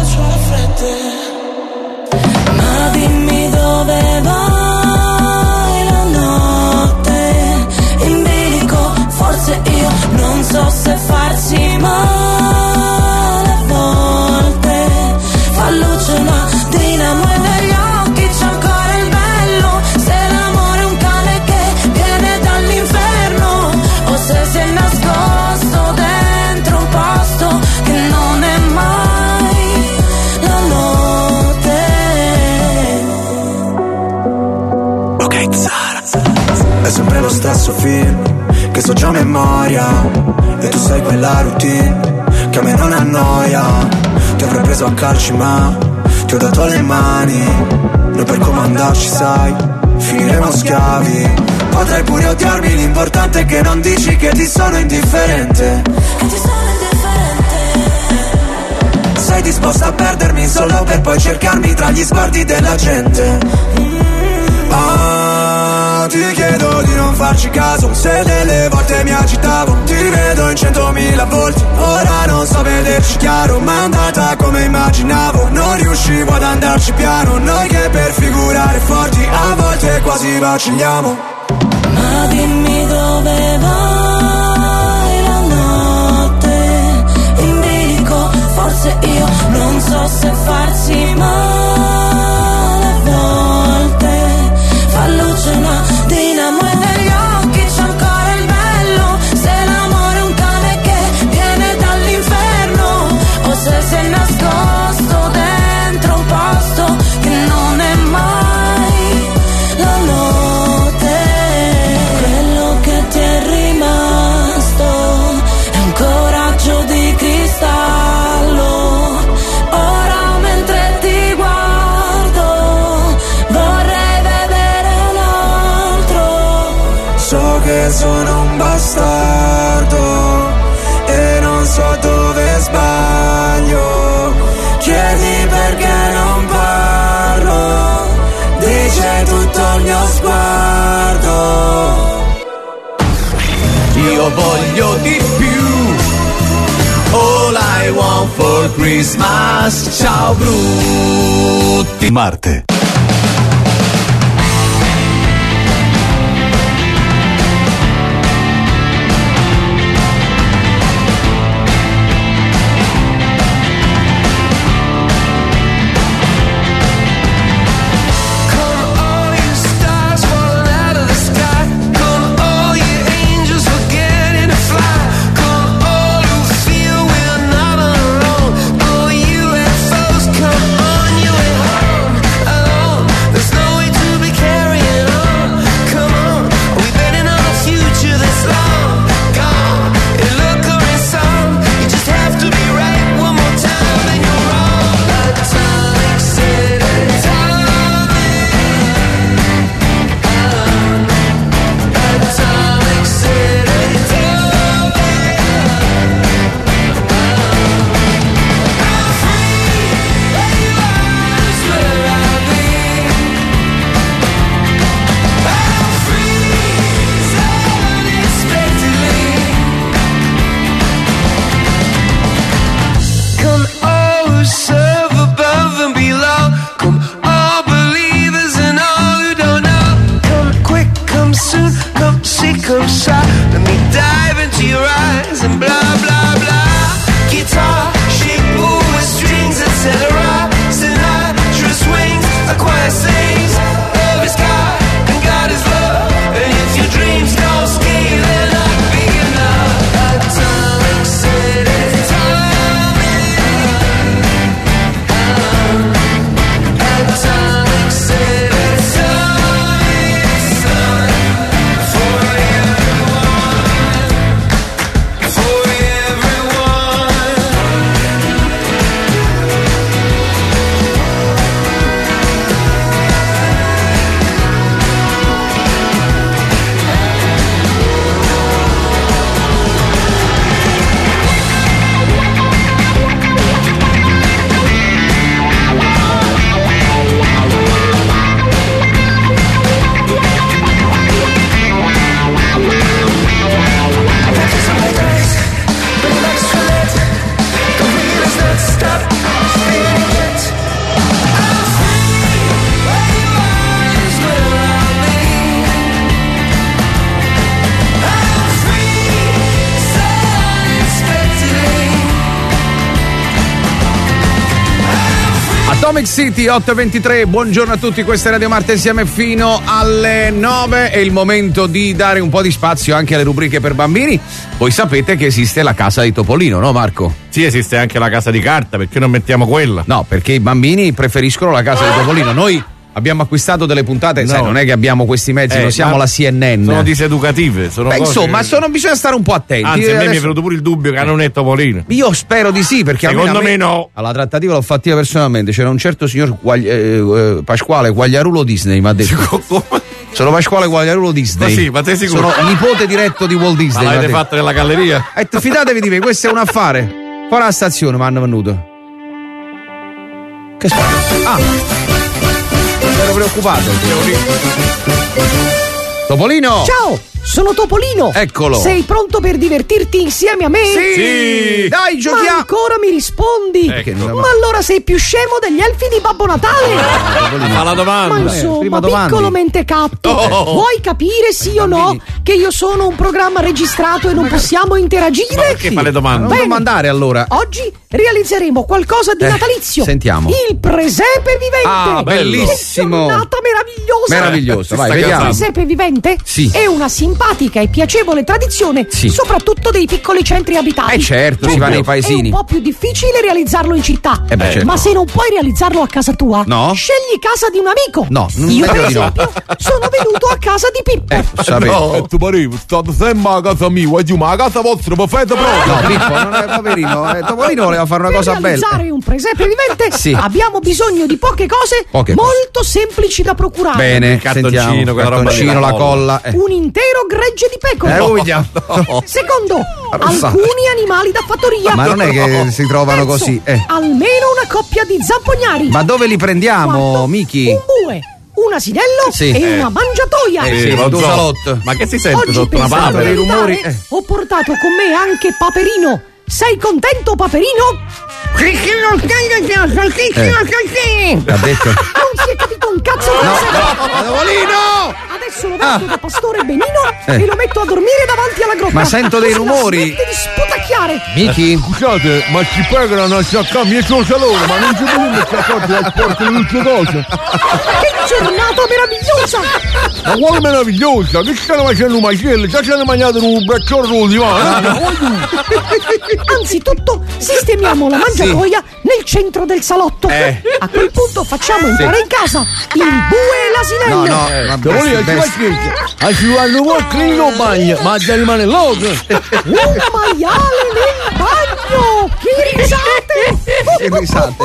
Ma dimmi dove vai la notte in bilico, forse io non so se farsi male a volte. Fa luce una dinamo e negli occhi c'è ancora il bello. Se l'amore è un cane che viene dall'inferno o se si è nascosto dentro un posto che non è mai la notte. Ok, Zara. È sempre lo stesso film che so già a memoria e tu sai quella routine che a me non annoia. Ti avrei preso a calci ma ti ho dato le mani. Noi per comandarci sai finiremo schiavi. Potrai pure odiarmi, l'importante è che non dici che ti sono indifferente. Sei disposta a perdermi solo per poi cercarmi tra gli sguardi della gente. Ti chiedo di non farci caso, se delle volte mi agitavo. Ti rivedo in 100.000 volti, ora non so vederci chiaro. Ma è andata come immaginavo, non riuscivo ad andarci piano. Noi che per figurare forti a volte quasi vacilliamo. Ma dimmi dove vai la notte in bilico, forse io non so se farsi male a volte. Fa luce una dinamo e negli occhi c'è ancora il bello. Se l'amore è un cane che viene dall'inferno o se si è nascosto dentro un posto che non è mai la notte. Quello che ti è rimasto è un coraggio di cristallo. Ora mentre ti guardo vorrei vedere un altro. So che sono un bastardo e non so dove sbaglio. Chiedi perché non parlo, dice tutto il mio sguardo. Io voglio di più. All I want for Christmas. Ciao Brutti. Marte. Come all you who serve above and below. Come all believers and all who don't know. Come quick, come soon, come see, come shy. Let me dive into your eyes and blah blah blah. Guitar, shape, with strings, etc. Sinatra swings, a choir sings. Love is God and God is love. And if your dreams don't scale, they're not big enough. Atomic City, Atomic City, for Atomic City 8:23, buongiorno a tutti, questa è Radio Marte, insieme fino alle 9. È il momento di dare un po' di spazio anche alle rubriche per bambini. Voi sapete che esiste la casa di Topolino, no Marco? Sì, esiste anche la casa di carta, perché non mettiamo quella? No, perché i bambini preferiscono la casa di Topolino. Noi abbiamo acquistato delle puntate, sai, non è che abbiamo questi mezzi, non siamo la CNN. Sono diseducative. Sono insomma, bisogna stare un po' attenti. Anzi, a me mi è venuto pure il dubbio che non è Topolino. Io spero di sì, perché secondo me no. Alla trattativa l'ho fatta io personalmente. C'era un certo signor Pasquale Quagliarulo Disney, mi ha detto. Sono Pasquale Quagliarulo Disney. Ma sì, ma sei sicuro? Sono nipote diretto di Walt Disney. Ma l'avete fatto nella galleria? Fidatevi di me, questo è un affare. Fuori alla stazione mi hanno venuto. Che spazio? Ero preoccupato. Topolino! Ciao, sono Topolino. Eccolo. Sei pronto per divertirti insieme a me? Sì. Dai, giochiamo. Ma ancora mi rispondi? Ma allora sei più scemo degli elfi di Babbo Natale? Fa la domanda. Ma insomma, piccolo mentecatto, vuoi capire sì o no che io sono un programma registrato e non possiamo interagire? Ma perché fa le domande? Non domandare allora. Oggi realizzeremo qualcosa di natalizio. Sentiamo. Il presepe vivente. Ah, bellissimo. Che giornata meravigliosa. Meravigliosa, vai, vediamo. Il presepe vivente sì. È una simpatica e piacevole tradizione, sì. Soprattutto dei piccoli centri abitati. Certo, si va nei paesini. È un po' più difficile realizzarlo in città. Certo. Ma se non puoi realizzarlo a casa tua, no. Scegli casa di un amico. No, io per esempio sono venuto a casa di Pippo. No, tu parevo, state sempre a casa mia, guardi, ma a casa vostra mi fate proprio. No, Pippo, non è poverino. Topolino voleva fare una cosa bella. Per realizzare un presepe vivente sì. Abbiamo bisogno di poche cose molto semplici da procurare. Bene, il cartoncino, la colla. Un intero gregge di pecore. Secondo, alcuni animali da fattoria. Ma non è che si trovano così. Almeno una coppia di zampognari. Ma dove li prendiamo, Miki? Un bue, un asinello e una mangiatoia. Sì, salotto. Ma che si sente oggi sotto una papera? I rumori. Ho portato con me anche Paperino. Sei contento, Paperino? Ha detto. Non si è capito un cazzo di Topolino! Adesso lo vesto da pastore benino e lo metto a dormire davanti alla grotta. Ma sento dei rumori. Smette di sputacchiare. Miki? Scusate, ma ci pagano una sciacca mia salone, ma non c'è bisogno di accordi al porto di tutte cose. Che giornata meravigliosa! Ma quale meravigliosa? Che stanno facendo un macello? Già ci hanno mangiato un becciolo di Anzitutto sistemiamo la mangiatoia nel centro del salotto. A quel punto facciamo entrare in casa il bue e l'asinello. Hanno un non bagno, ma già rimane loco. Un maiale nel bagno! Che risate!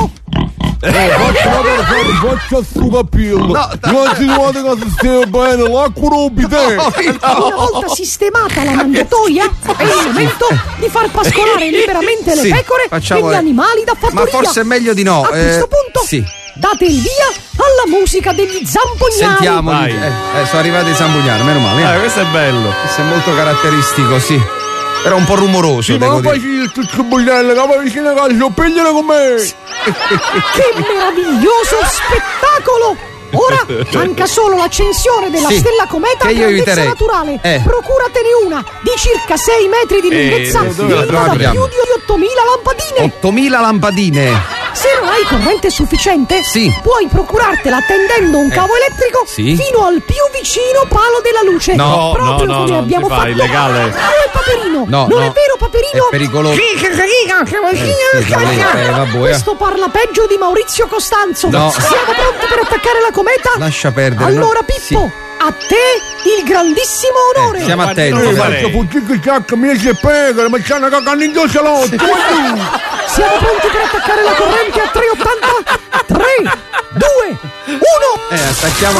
Faccia sto capello. Non si vuole che si stia bene, l'acqua rompi te. Una volta sistemata la mangiatoia è il momento di far pascolare liberamente le pecore e gli animali da fattoria. Ma forse è meglio di no. A questo punto date il via alla musica degli zampognari. Sentiamo. Sono arrivati i zampognari, meno male. Questo è bello. Questo è molto caratteristico, sì. Era un po' rumoroso. Sì, ma non fai il tucciobulello, che va vicino a casa, pigliala con me! Che meraviglioso spettacolo! Ora manca solo l'accensione della stella cometa a grandezza naturale. Procuratene una di circa 6 metri di lunghezza e da più di 8.000 lampadine. 8.000 lampadine. Se non hai corrente sufficiente, puoi procurartela tendendo un cavo elettrico fino al più vicino palo della luce. No, proprio come abbiamo fatto illegale. io e Paperino. Non è vero, Paperino? È pericoloso. Questo parla peggio di Maurizio Costanzo. No. Siamo pronti per attaccare la cometa? Lascia perdere. Allora, Pippo, a te il grandissimo onore. Siamo attenti. Siamo pronti per attaccare la corrente a 380. 3, 2, 1. Attacchiamo.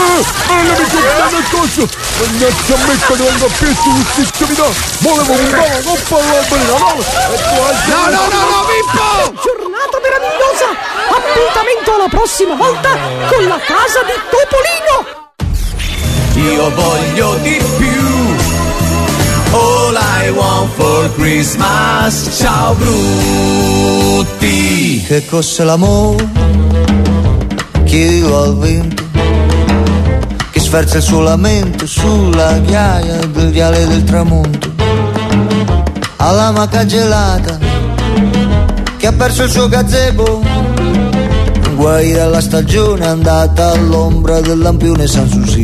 No, Pippo! Giornata meravigliosa. Appuntamento alla prossima volta con la casa di Topolino. Io voglio di più. All I want for Christmas. Ciao brutti. Che cos'è l'amore? Chiedilo al vento che sferza il suo lamento sulla ghiaia del viale del tramonto. Alla maca gelata che ha perso il suo gazebo, guai dalla stagione andata all'ombra del lampione Sanssouci.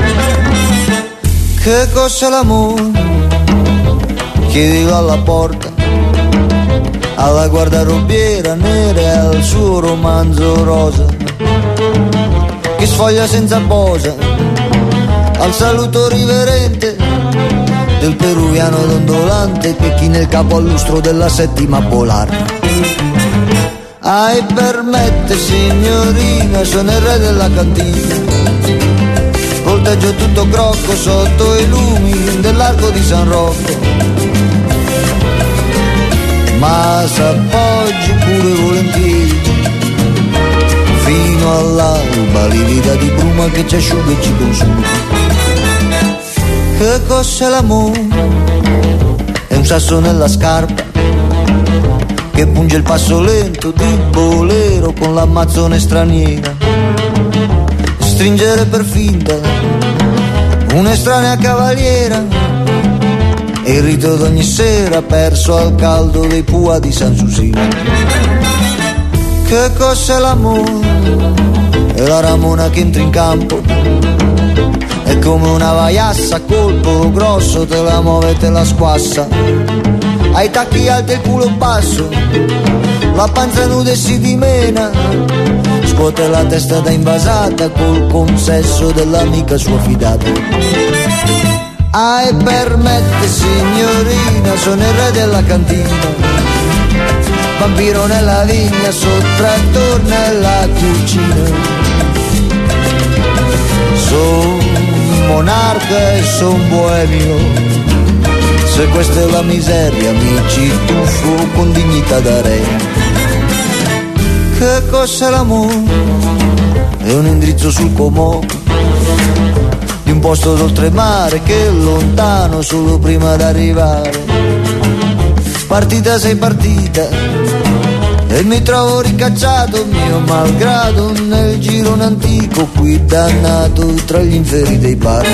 Che cos'è l'amore? Chiedilo alla porta, alla guardarobiera nera e al suo romanzo rosa che sfoglia senza posa, al saluto riverente del peruviano dondolante che china il capo al lustro della settima polare. E permette signorina, sono il re della cantina, volteggio tutto crocco sotto i lumi dell'arco di San Rocco, ma s'appoggi pure volentieri fino all'alba, livida di bruma che ci asciuga e ci consuma. Che cos'è l'amore? È un sasso nella scarpa che punge il passo lento di bolero con l'ammazzone straniera, stringere per finta un'estranea cavaliera e il rito d'ogni sera perso al caldo dei pua di Sanssouci. Che cos'è l'amore? È la ramona che entra in campo, è come una vaiassa, colpo grosso te la muove e te la squassa, ai tacchi alti e il culo basso, la panza nuda e si dimena, scuote la testa da invasata col consesso dell'amica sua fidata. E permette signorina, sono il re della cantina, vampiro nella vigna, sottrattor nella cucina, son monarca e son boemio, se questa è la miseria mi ci tuffo con dignità da re. Che cos'è l'amore? È un indirizzo sul Comò di un posto d'oltremare che è lontano solo prima d'arrivare. Partita sei partita e mi trovo ricacciato mio malgrado nel girone antico qui dannato tra gli inferi dei bar.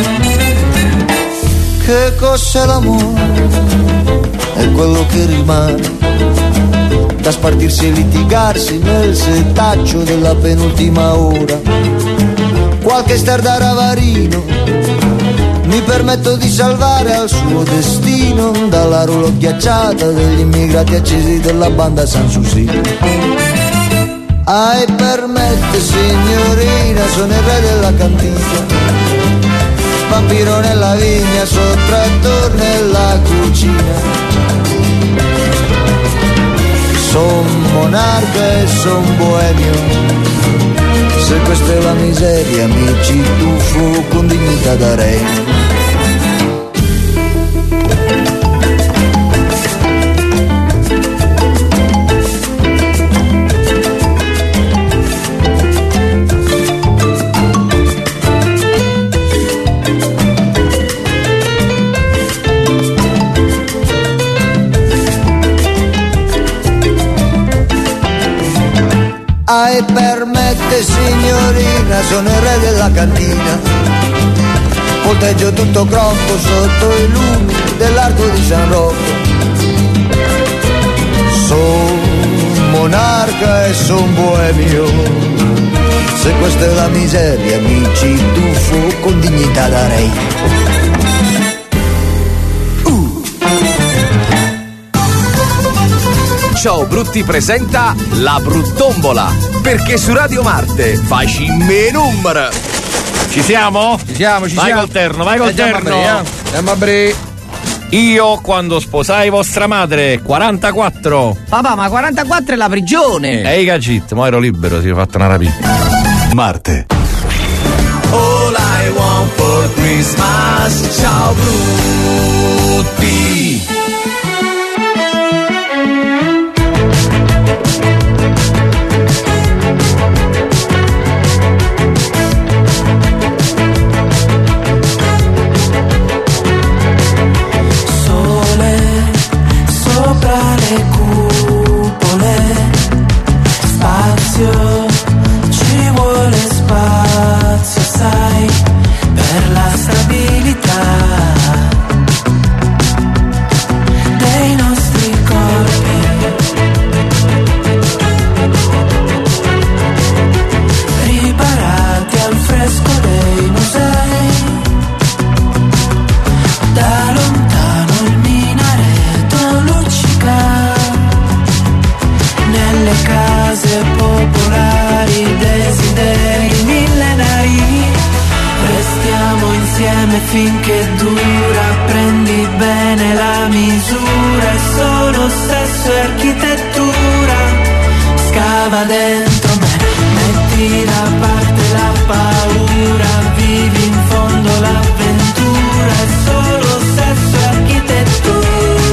Che cos'è l'amore? È quello che rimane da spartirsi e litigarsi nel setaccio della penultima ora. Qualche star da Ravarino mi permetto di salvare al suo destino dalla rulo ghiacciata degli immigrati accesi della banda Sanssouci. E permette signorina, sono il re della cantina, vampiro nella vigna, sottrattor nella cucina, son monarca e son boemio, se questa è la miseria mi ci tuffo con dignità da re. mi permette signorina, sono il re della cantina, volteggio tutto crocco sotto i lumi dell'arco di San Rocco. Son monarca e son boemio, se questa è la miseria mi ci tuffo con dignità da re. Ciao Brutti presenta La Bruttombola, perché su Radio Marte facci me numero. Ci siamo? Ci siamo. Vai col terno, vai col terno. Andiamo a bre. Io quando sposai vostra madre, 44. Papà, ma 44 è la prigione. Ehi cagit, ma ero libero, si è fatta una rapina. Marte. All I want for Christmas. Ciao Brutti. Le cupole, spazio, ci vuole spazio, sai, per la stabilità dei nostri corpi. Riparati al fresco dei musei, da lontano il minareto luccica. Nelle case popolari, desideri millenari, restiamo insieme finché dura, prendi bene la misura, è solo sesso e architettura, scava dentro me, metti da parte la paura, vivi in fondo l'avventura, è solo sesso e architettura.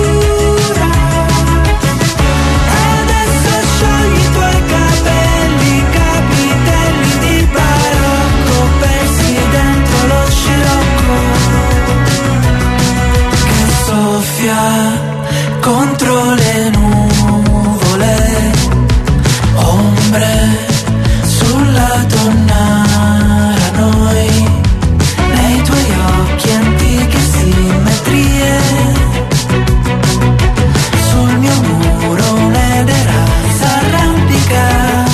Contro le nuvole, ombre sulla tonnara, noi nei tuoi occhi antiche simmetrie, sul mio muro un'edera s'arrampica,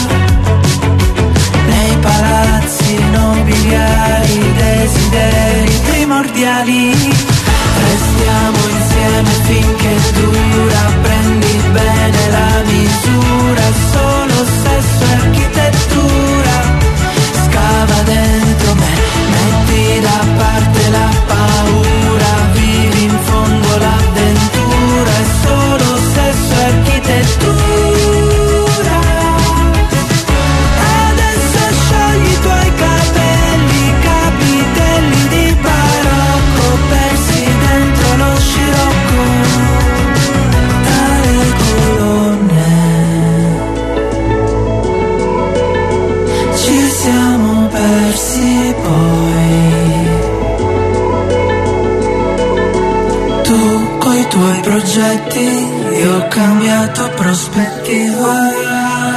nei palazzi nobiliari, desideri primordiali. Restiamo insieme finché dura, prendi bene la misura, solo sesso e architettura, scava dentro me, metti da parte la paura, vivi in fondo l'avventura, è solo sesso e architettura. Adesso sciogli i tuoi capelli, capitelli di barocco, persi dentro lo scirocco tra le colonne. Ci siamo persi poi, tu coi tuoi progetti, io ho cambiato prospettiva.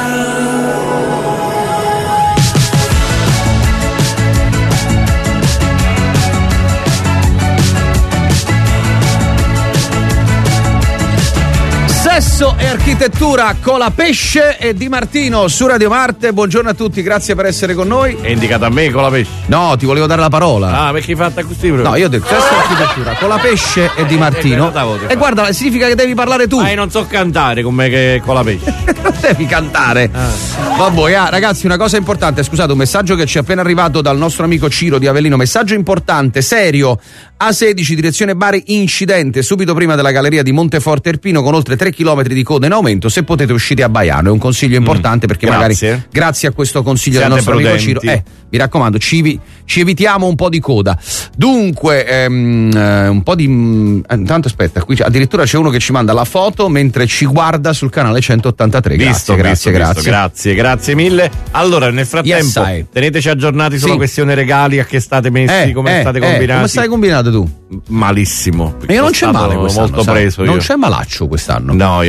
Sesso e architettura con la Pesce e Di Martino su Radio Marte. Buongiorno a tutti, grazie per essere con noi. È indicato a me con la Pesce? No, ti volevo dare la parola. Ah, perché hai fatto così? No, io ho detto sesso e architettura con la Pesce e Di Martino. E guarda, significa che devi parlare tu. Ma io non so cantare come che con la Pesce. Non devi cantare. Vabbè, ragazzi, una cosa importante, scusate, un messaggio che ci è appena arrivato dal nostro amico Ciro di Avellino, messaggio importante, serio. A16 direzione Bari, incidente subito prima della galleria di Monteforte Irpino con oltre 3 km di coda in aumento. Se potete uscite a Baiano, è un consiglio importante perché grazie. Magari grazie a questo consiglio siate del nostro prudenti. amico Ciro, mi raccomando, ci evitiamo un po' di coda. Dunque, un po' di intanto aspetta, qui addirittura c'è uno che ci manda la foto mentre ci guarda sul canale 183. Grazie mille. Allora, nel frattempo, teneteci aggiornati sulla questione regali, a che state messi, come state combinati. Come stai combinato tu? Malissimo. Io non c'è male quest'anno, molto preso. Non c'è malaccio quest'anno. No, io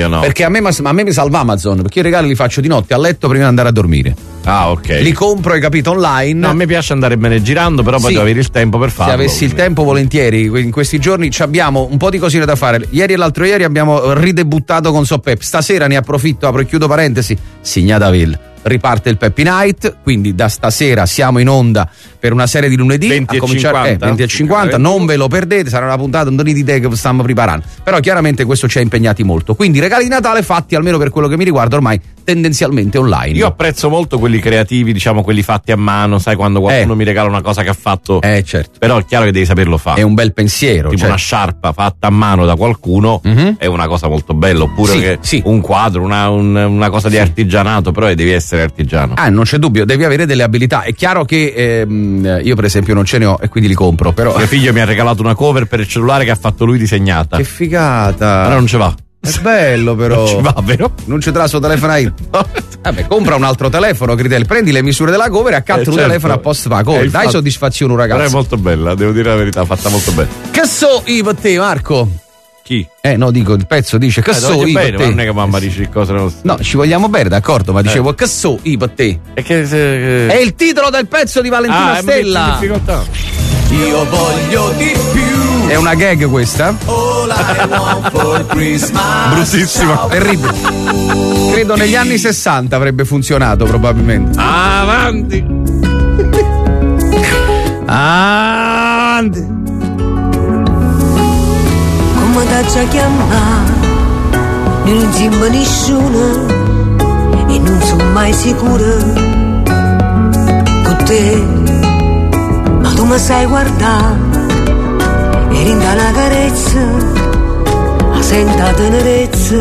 no. Perché a me mi salva Amazon, perché io i regali li faccio di notte a letto prima di andare a dormire. Ah, ok. Li compro, hai capito, online. No, a me piace andare bene girando, però poi devo avere il tempo per farlo. Se avessi il tempo, volentieri. In questi giorni abbiamo un po' di cosine da fare. Ieri e l'altro ieri abbiamo ridebuttato con Soppep. Stasera ne approfitto, apro e chiudo parentesi. Signataville. Riparte il Peppy Night, quindi da stasera siamo in onda per una serie di lunedì 20 a cominciare 20 e 50, non ve lo perdete, sarà una puntata un doni di te che stiamo preparando, però chiaramente questo ci ha impegnati molto, quindi regali di Natale fatti, almeno per quello che mi riguarda, ormai tendenzialmente online. Io apprezzo molto quelli creativi, diciamo quelli fatti a mano, sai, quando qualcuno mi regala una cosa che ha fatto, certo, però è chiaro che devi saperlo fare, è un bel pensiero, tipo una sciarpa fatta a mano da qualcuno, è una cosa molto bella, oppure un quadro, una cosa di artigianato, però devi essere artigiano. Non c'è dubbio, devi avere delle abilità. È chiaro che io per esempio non ce ne ho e quindi li compro, però mio figlio mi ha regalato una cover per il cellulare che ha fatto lui disegnata. Che figata. Però non ci va. È bello però. Non ci va, vero? Non ci trova il suo telefono ahí. Vabbè, compra un altro telefono, Critelli, prendi le misure della cover e accanto il telefono a posto fa cover. Dai soddisfazione un ragazzo. Però è molto bella, devo dire la verità, fatta molto bene. Che so io per te, Marco? Chi? No, dico, il pezzo dice che so io per te. Non è che mamma dice cose nostre. No, ci vogliamo bene, d'accordo, ma dicevo che so io per te. È il titolo del pezzo di Valentina Stella. Io voglio di più. È una gag questa? All I want for Christmas. Bruttissima, terribile. Credo negli anni 60 avrebbe funzionato probabilmente. Avanti. Avanti. Come t'ha chiamato, non sembra nessuno e non sono mai sicura con te, ma tu mi sai guardare e rinda una carezza, la senta tenerezza,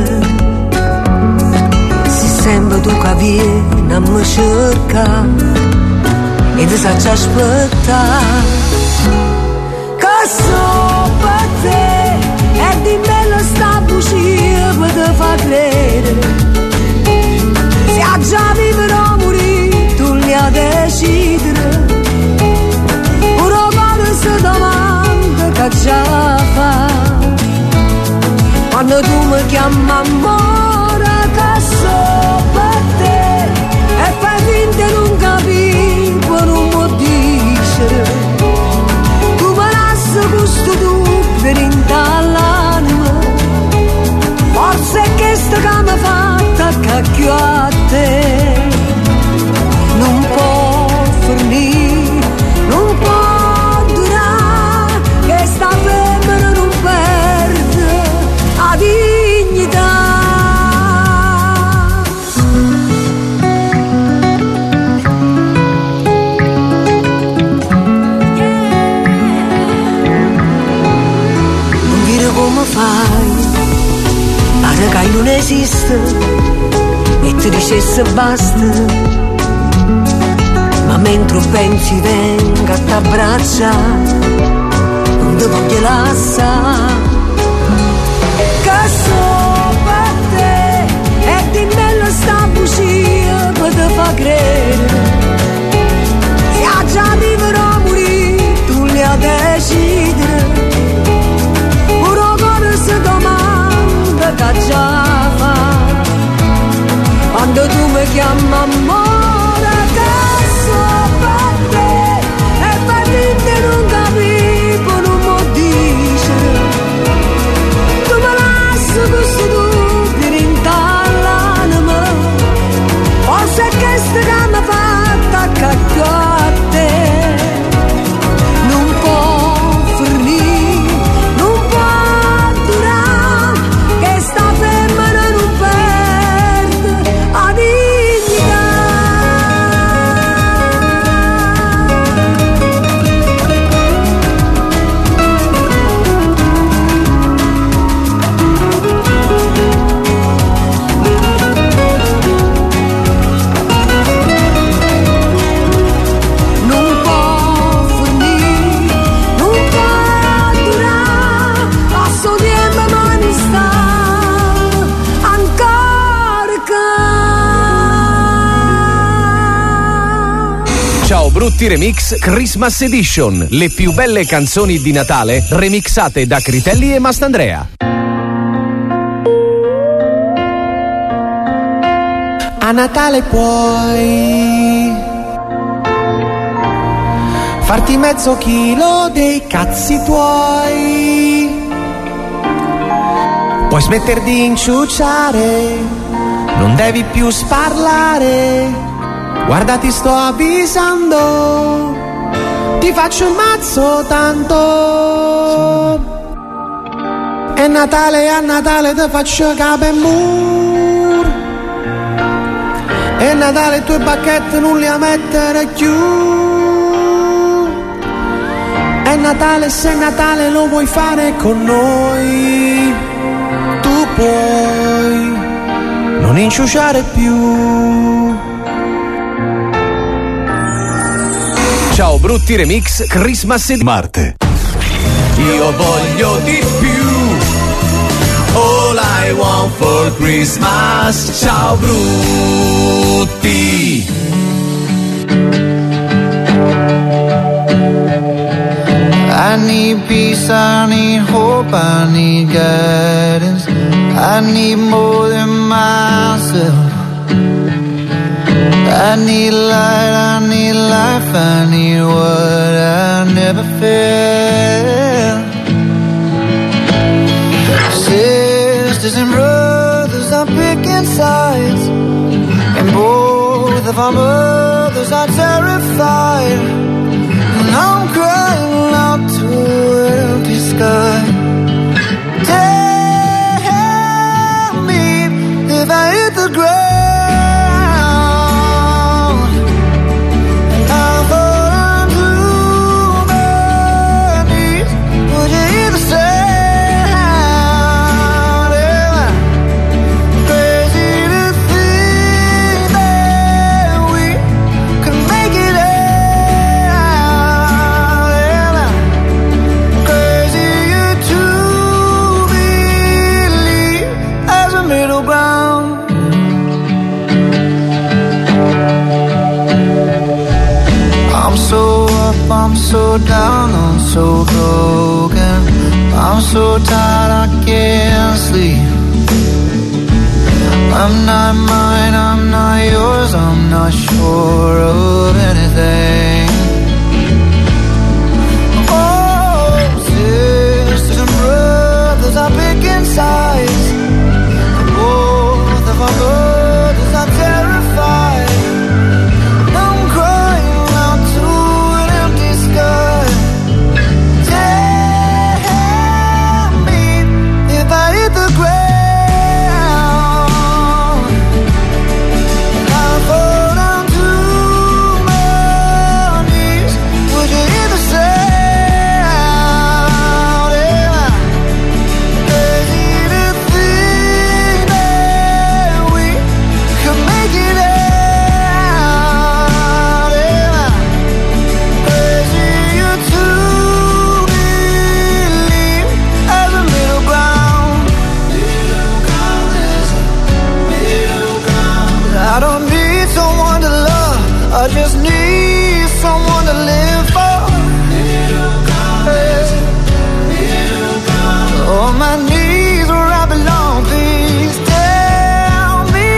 se sempre tu che vieni a me cerca e ti sacci aspettare, che so per te. E di me lo sta bugia per te fa credere. Se a già vivrò morire, tu li a decidere. Una cosa domanda che già fa. Quando tu mi chiami amore, che so per te. E fai finta di non capire, poi non può dire. Tu me lasci questo dubbio in l'anima, forse è questo che mi fa attaccare a te. Non può finire, non può durare, che sta femmina non perde la dignità. Non dire come fai, pare che non esiste e ti dicesse basta, ma mentre pensi venga a t'abbracciare, non ti voglio lasciare. Che so per te e di me lo sta bugia per te fa credere. Se a già vivrò morire, tu li a decidere. Una cosa domanda che già fa. Quando tu mi chiami amore, che so per te e per finta non capivo, non può dire. Tu mi lasci questo dubbio in l'anima, forse è questo che mi fa attaccare a te. Non può finire, non può durare, che sta femmina non perde la dignità. Non può finire, non può durare, passo tempo ma non sta ancora Ciao Brutti Remix Christmas Edition, le più belle canzoni di Natale remixate da Critelli e Mastandrea. A Natale puoi farti mezzo chilo dei cazzi tuoi. Puoi smettere di inciucciare, non devi più sparlare. Guarda, ti sto avvisando, ti faccio il mazzo tanto. È Natale, a Natale ti faccio capemur. È Natale, tue bacchette non li a mettere più. È Natale, se è Natale lo vuoi fare con noi, tu puoi non inciuciare più. Ciao Brutti Remix Christmas e Marte. Io voglio di più. All I want for Christmas. Ciao Brutti. I need peace, I need hope, I need guidance. I need more than myself. I need light, I need life, I need what I never felt. Sisters and brothers are picking sides, and both of our mothers are terrified. And I'm crying out to an empty sky. Tell me if I hit the ground. I'm so down, I'm so broken. I'm so tired, I can't sleep. I'm not mine, I'm not yours, I'm not sure of anything. Oh, sisters and brothers are picking sides. Both of our brothers are terrified. I'm crying out to an empty sky. Tell me if I hit the ground. I'll fall down to my knees. Would you hear the sound? Crazy to think that we could make it out. Crazy to believe as a middle ground. I don't need someone to love, I just need someone to live for. On my knees where I belong, please tell me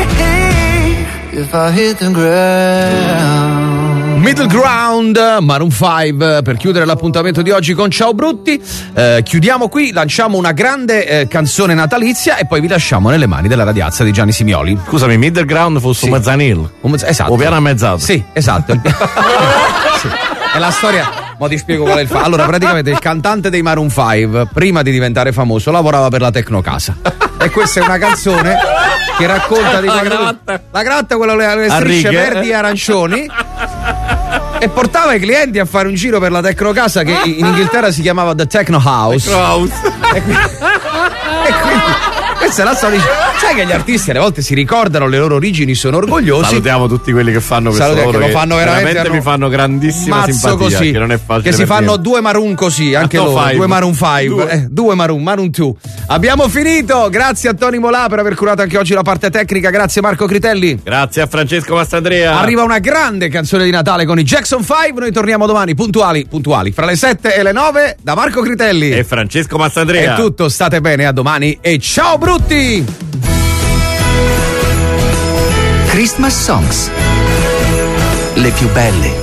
if I hit the ground. Middle Ground, Maroon 5, per chiudere l'appuntamento di oggi con Ciao Brutti. Chiudiamo qui, lanciamo una grande canzone natalizia e poi vi lasciamo nelle mani della radiazza di Gianni Simioli. Scusami, Middle Ground fosse un mezzanil. Esatto. O piano a mezzato. Sì, esatto. Sì. È la storia. Ma ti spiego qual è il fatto. Allora, praticamente il cantante dei Maroon 5, prima di diventare famoso, lavorava per la Tecnocasa. E questa è una canzone che racconta di la gratta, quella le strisce verdi e arancioni. E portava i clienti a fare un giro per la Tecnocasa che in Inghilterra si chiamava The Techno House. E quindi questa è la storia. Sai che gli artisti alle volte si ricordano le loro origini, sono orgogliosi. Salutiamo tutti quelli che fanno questo lavoro, che lo fanno veramente mi fanno grandissima simpatia, così, che non è facile, che si fanno due Maroon così, anche loro, due Maroon 5, due Maroon 2. Abbiamo finito, grazie a Tony Molà per aver curato anche oggi la parte tecnica, grazie Marco Critelli, grazie a Francesco Mastandrea. Arriva una grande canzone di Natale con i Jackson 5, noi torniamo domani puntuali fra le 7 e le 9 da Marco Critelli e Francesco Mastandrea. È tutto, state bene, a domani e ciao brutti! Christmas Songs. Le più belle.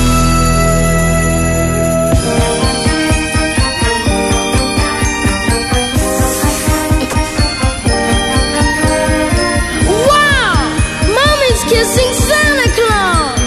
Kissing Santa Claus.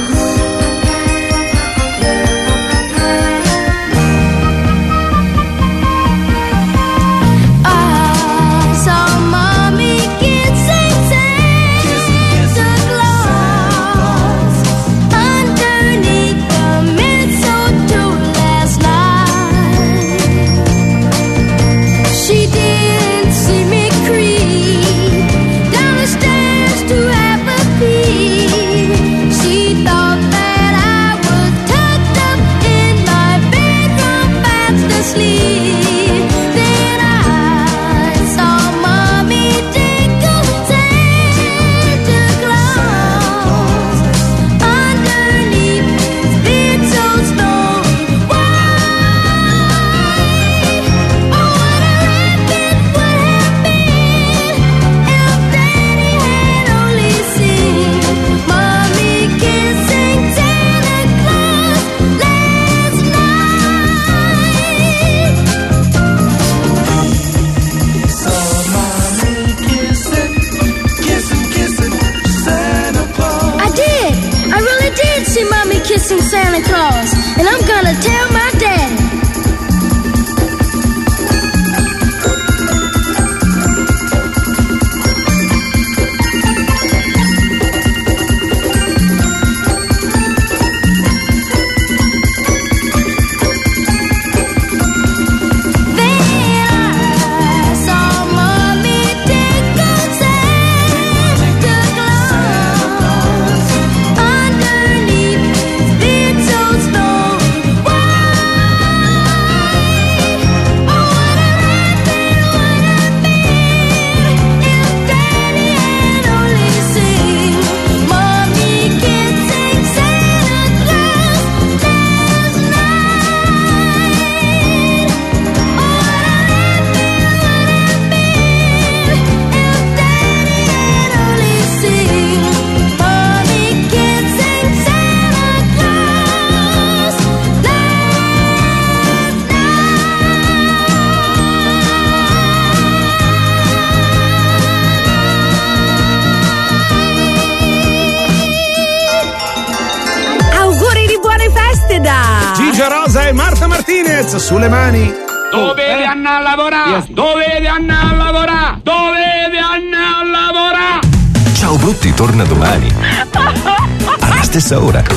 I saw Mommy kissing Santa Claus underneath the mistletoe last night. She didn't see me creep down the stairs to have a peek. She thought that I was tucked up in my bedroom fast asleep. Then I saw Mommy tickle Santa Claus underneath his bed so snowy white. Oh, what a racket would have been if Daddy had only seen Mommy kissing Santa Claus last night. Saw Mommy kissing Santa Claus. I did. I really did see Mommy kissing Santa Claus. And I'm gonna tell my daddy. Then I saw Mommy tickle Santa Claus underneath his bed so snowy white. Oh, what a racket would have been if Daddy had only seen Mommy kissing Santa Claus last night. Oh, what a racket would have been if Daddy had only seen Mommy kissing Santa Claus Auguri di buone feste da Gigi Rosa e Marta Martinez, sulle mani. Dovete andare a lavorare! Dovete andare a lavorare! Dovete andare a lavorare! Ciao Brutti torna domani. Alla stessa ora.